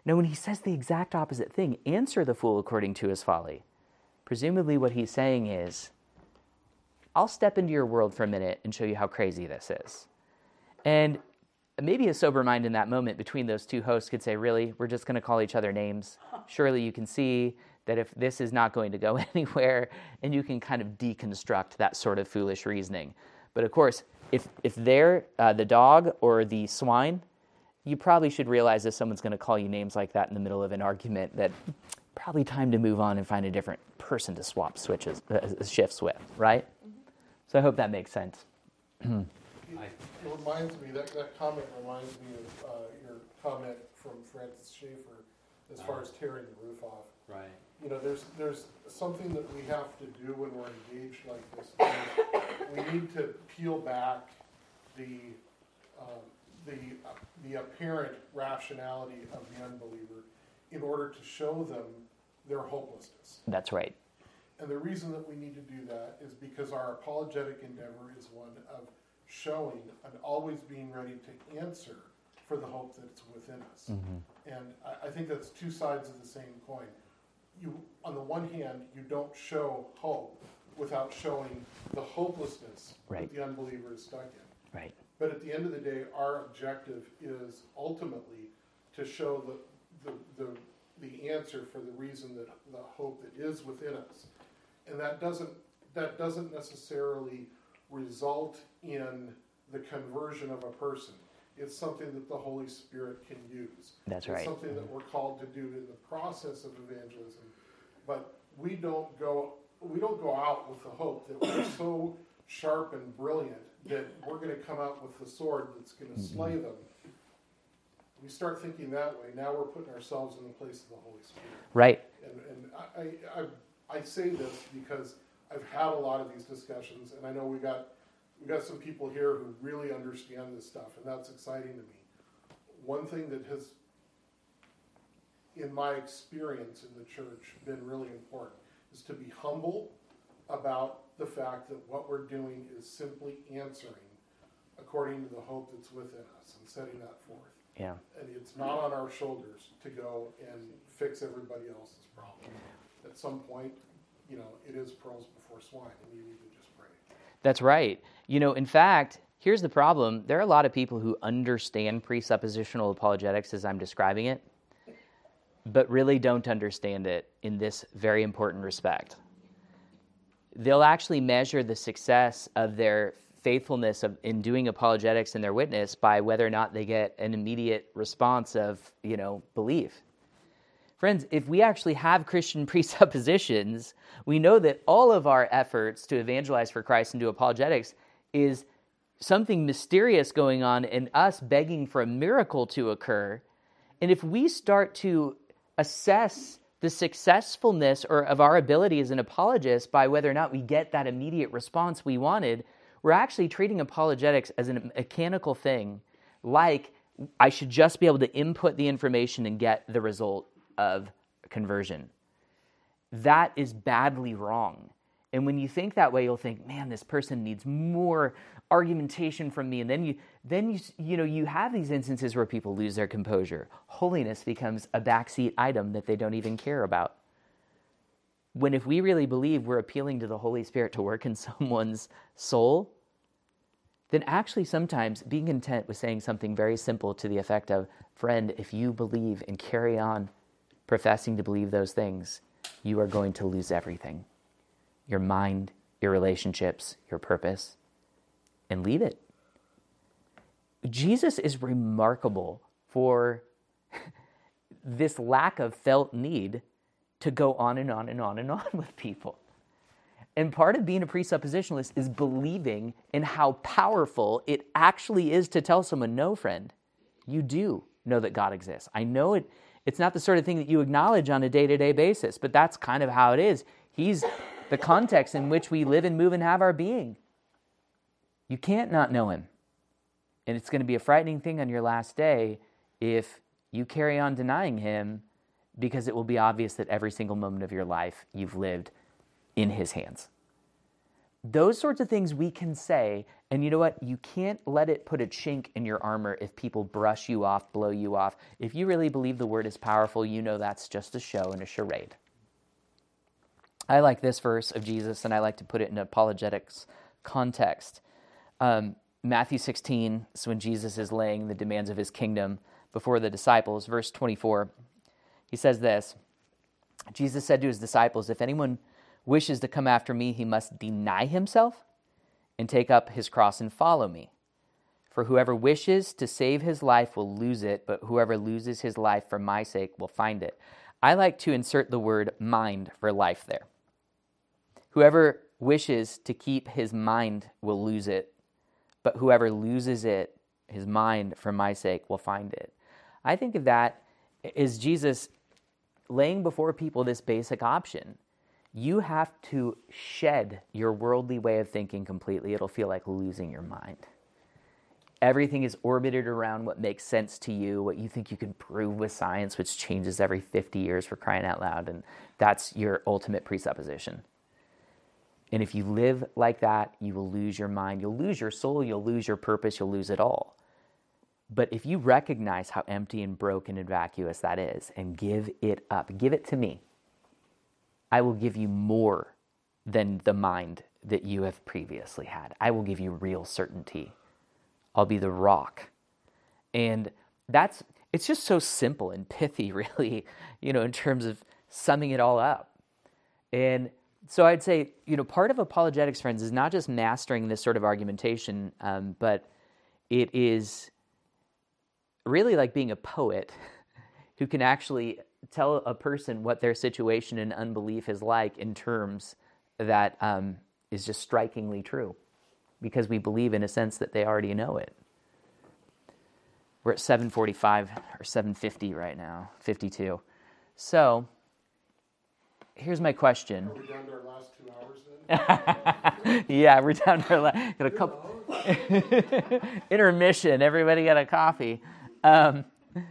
Now, when he says the exact opposite thing, answer the fool according to his folly, presumably what he's saying is, I'll step into your world for a minute and show you how crazy this is. And maybe a sober mind in that moment between those two hosts could say, really, we're just going to call each other names? Surely you can see that if this is not going to go anywhere, and you can kind of deconstruct that sort of foolish reasoning. But of course, if if they're uh, the dog or the swine, you probably should realize if someone's going to call you names like that in the middle of an argument, that probably time to move on and find a different person to swap switches, uh, shifts with, right? Mm-hmm. So I hope that makes sense. It reminds me, that, that comment reminds me of uh, your comment from Francis Schaeffer as far as tearing the roof off. Right. You know, there's there's something that we have to do when we're engaged like this. We need to peel back the um, the uh, the apparent rationality of the unbeliever in order to show them their hopelessness. That's right. And the reason that we need to do that is because our apologetic endeavor is one of showing and always being ready to answer for the hope that's within us. Mm-hmm. And I, I think that's two sides of the same coin. You, on the one hand, you don't show hope without showing the hopelessness right. that the unbeliever is stuck in. Right. But at the end of the day, our objective is ultimately to show the, the, the, the answer for the reason that the hope that is within us. And that doesn't, that doesn't necessarily result in the conversion of a person. It's something that the Holy Spirit can use. That's it's right. something that we're called to do in the process of evangelism. But we don't go we don't go out with the hope that we're so sharp and brilliant that we're going to come out with the sword that's going to mm-hmm. slay them. We start thinking that way. Now we're putting ourselves in the place of the Holy Spirit. Right. And, and I, I, I say this because I've had a lot of these discussions, and I know we got we got some people here who really understand this stuff, and that's exciting to me. One thing that has, in my experience in the church, been really important is to be humble about the fact that what we're doing is simply answering according to the hope that's within us and setting that forth. Yeah. And it's not on our shoulders to go and fix everybody else's problem. At some point, you know, it is pearls before swine, and you need to just pray. That's right. You know, in fact, here's the problem. There are a lot of people who understand presuppositional apologetics as I'm describing it, but really don't understand it in this very important respect. They'll actually measure the success of their faithfulness of, in doing apologetics in their witness by whether or not they get an immediate response of, you know, belief. Friends, if we actually have Christian presuppositions, we know that all of our efforts to evangelize for Christ and do apologetics is something mysterious going on and us begging for a miracle to occur. And if we start to assess the successfulness or of our ability as an apologist by whether or not we get that immediate response we wanted, we're actually treating apologetics as a mechanical thing, like I should just be able to input the information and get the result of conversion. That is badly wrong. And when you think that way, you'll think, man, this person needs more argumentation from me. And then you then you you know you have these instances where people lose their composure. Holiness becomes a backseat item that they don't even care about. When if we really believe we're appealing to the Holy Spirit to work in someone's soul, then actually sometimes being content with saying something very simple to the effect of, friend, if you believe and carry on professing to believe those things, you are going to lose everything. Your mind, your relationships, your purpose, and leave it. Jesus is remarkable for this lack of felt need to go on and on and on and on with people. And part of being a presuppositionalist is believing in how powerful it actually is to tell someone, no, friend, you do know that God exists. I know it. It's not the sort of thing that you acknowledge on a day-to-day basis, but that's kind of how it is. He's the context in which we live and move and have our being. You can't not know him. And it's going to be a frightening thing on your last day if you carry on denying him, because it will be obvious that every single moment of your life you've lived in his hands. Those sorts of things we can say, and you know what? You can't let it put a chink in your armor if people brush you off, blow you off. If you really believe the word is powerful, you know that's just a show and a charade. I like this verse of Jesus, and I like to put it in apologetics context. Um, Matthew sixteen is when Jesus is laying the demands of his kingdom before the disciples. Verse twenty-four, he says this, Jesus said to his disciples, if anyone wishes to come after me, he must deny himself and take up his cross and follow me. For whoever wishes to save his life will lose it, but whoever loses his life for my sake will find it. I like to insert the word mind for life there. Whoever wishes to keep his mind will lose it, but whoever loses it, his mind, for my sake, will find it. I think of that as Jesus laying before people this basic option. You have to shed your worldly way of thinking completely. It'll feel like losing your mind. Everything is orbited around what makes sense to you, what you think you can prove with science, which changes every fifty years for crying out loud, and that's your ultimate presupposition. And if you live like that, you will lose your mind. You'll lose your soul. You'll lose your purpose. You'll lose it all. But if you recognize how empty and broken and vacuous that is and give it up, give it to me, I will give you more than the mind that you have previously had. I will give you real certainty. I'll be the rock. And that's, it's just so simple and pithy, really, you know, in terms of summing it all up. And so I'd say, you know, part of apologetics, friends, is not just mastering this sort of argumentation, um, but it is really like being a poet who can actually tell a person what their situation in unbelief is like in terms that um, is just strikingly true, because we believe in a sense that they already know it. We're at seven forty-five or seven fifty right now, fifty-two. So here's my question. Are we down to our last two hours then? Yeah, we're down to our last, got a couple, intermission, everybody got a coffee. Um,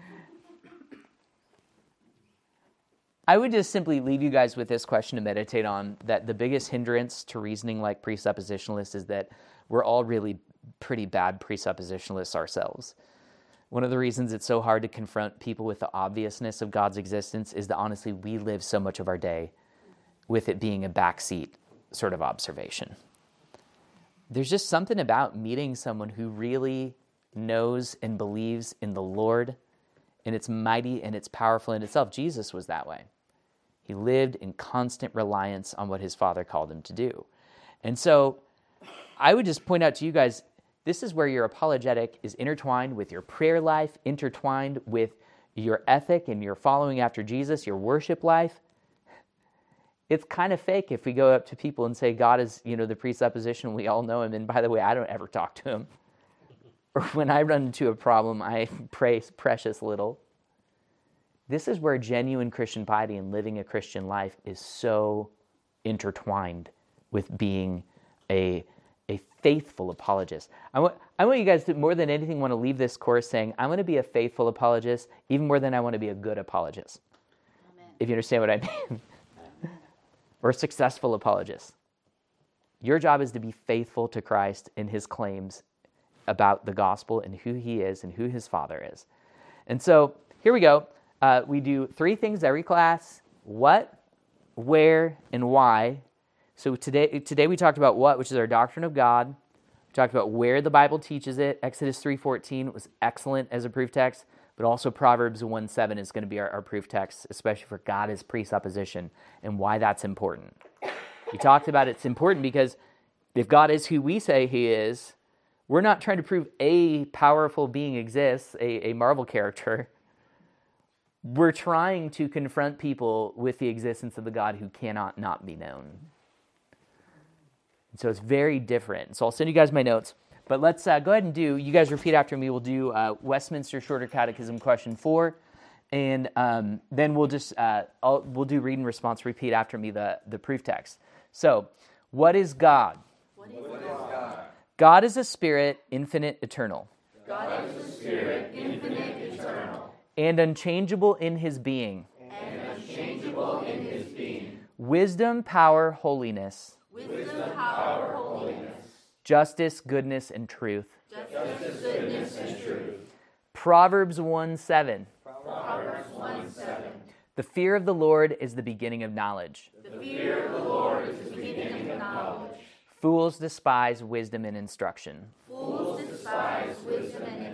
I would just simply leave you guys with this question to meditate on, that the biggest hindrance to reasoning like presuppositionalists is that we're all really pretty bad presuppositionalists ourselves. One of the reasons it's so hard to confront people with the obviousness of God's existence is that honestly we live so much of our day with it being a backseat sort of observation. There's just something about meeting someone who really knows and believes in the Lord, and it's mighty and it's powerful in itself. Jesus was that way. He lived in constant reliance on what his Father called him to do. And so I would just point out to you guys, this is where your apologetic is intertwined with your prayer life, intertwined with your ethic and your following after Jesus, your worship life. It's kind of fake if we go up to people and say God is, you know, the presupposition, we all know him, and by the way, I don't ever talk to him. Or when I run into a problem, I pray precious little. This is where genuine Christian piety and living a Christian life is so intertwined with being a, a faithful apologist. I want, I want you guys to, more than anything, want to leave this course saying, I'm going to be a faithful apologist, even more than I want to be a good apologist. Amen. If you understand what I mean. Or a successful apologist. Your job is to be faithful to Christ in his claims about the gospel and who he is and who his Father is. And so here we go. Uh, we do three things every class: what, where, and why. So today, today we talked about what, which is our doctrine of God. We talked about where the Bible teaches it. Exodus three fourteen was excellent as a proof text, but also Proverbs one seven is going to be our, our proof text, especially for God as presupposition and why that's important. We talked about it's important because if God is who we say he is, we're not trying to prove a powerful being exists, a, a Marvel character. We're trying to confront people with the existence of the God who cannot not be known. And so it's very different. So I'll send you guys my notes. But let's uh, go ahead and do, you guys repeat after me. We'll do uh, Westminster Shorter Catechism question four. And um, then we'll just, uh, I'll, we'll do read and response, repeat after me the, the proof text. So, what is God? What is, what is God? God is a spirit, infinite, eternal. God is a spirit, infinite, eternal. And unchangeable in his being. And unchangeable in his being. Wisdom, power, holiness. Wisdom, power, holiness. justice, goodness, and truth. Justice, goodness, and truth. Proverbs one seven. Proverbs one seven. The fear of the Lord is the beginning of knowledge. The fear of the Lord is the beginning of knowledge. Fools despise wisdom and instruction. Fools despise wisdom and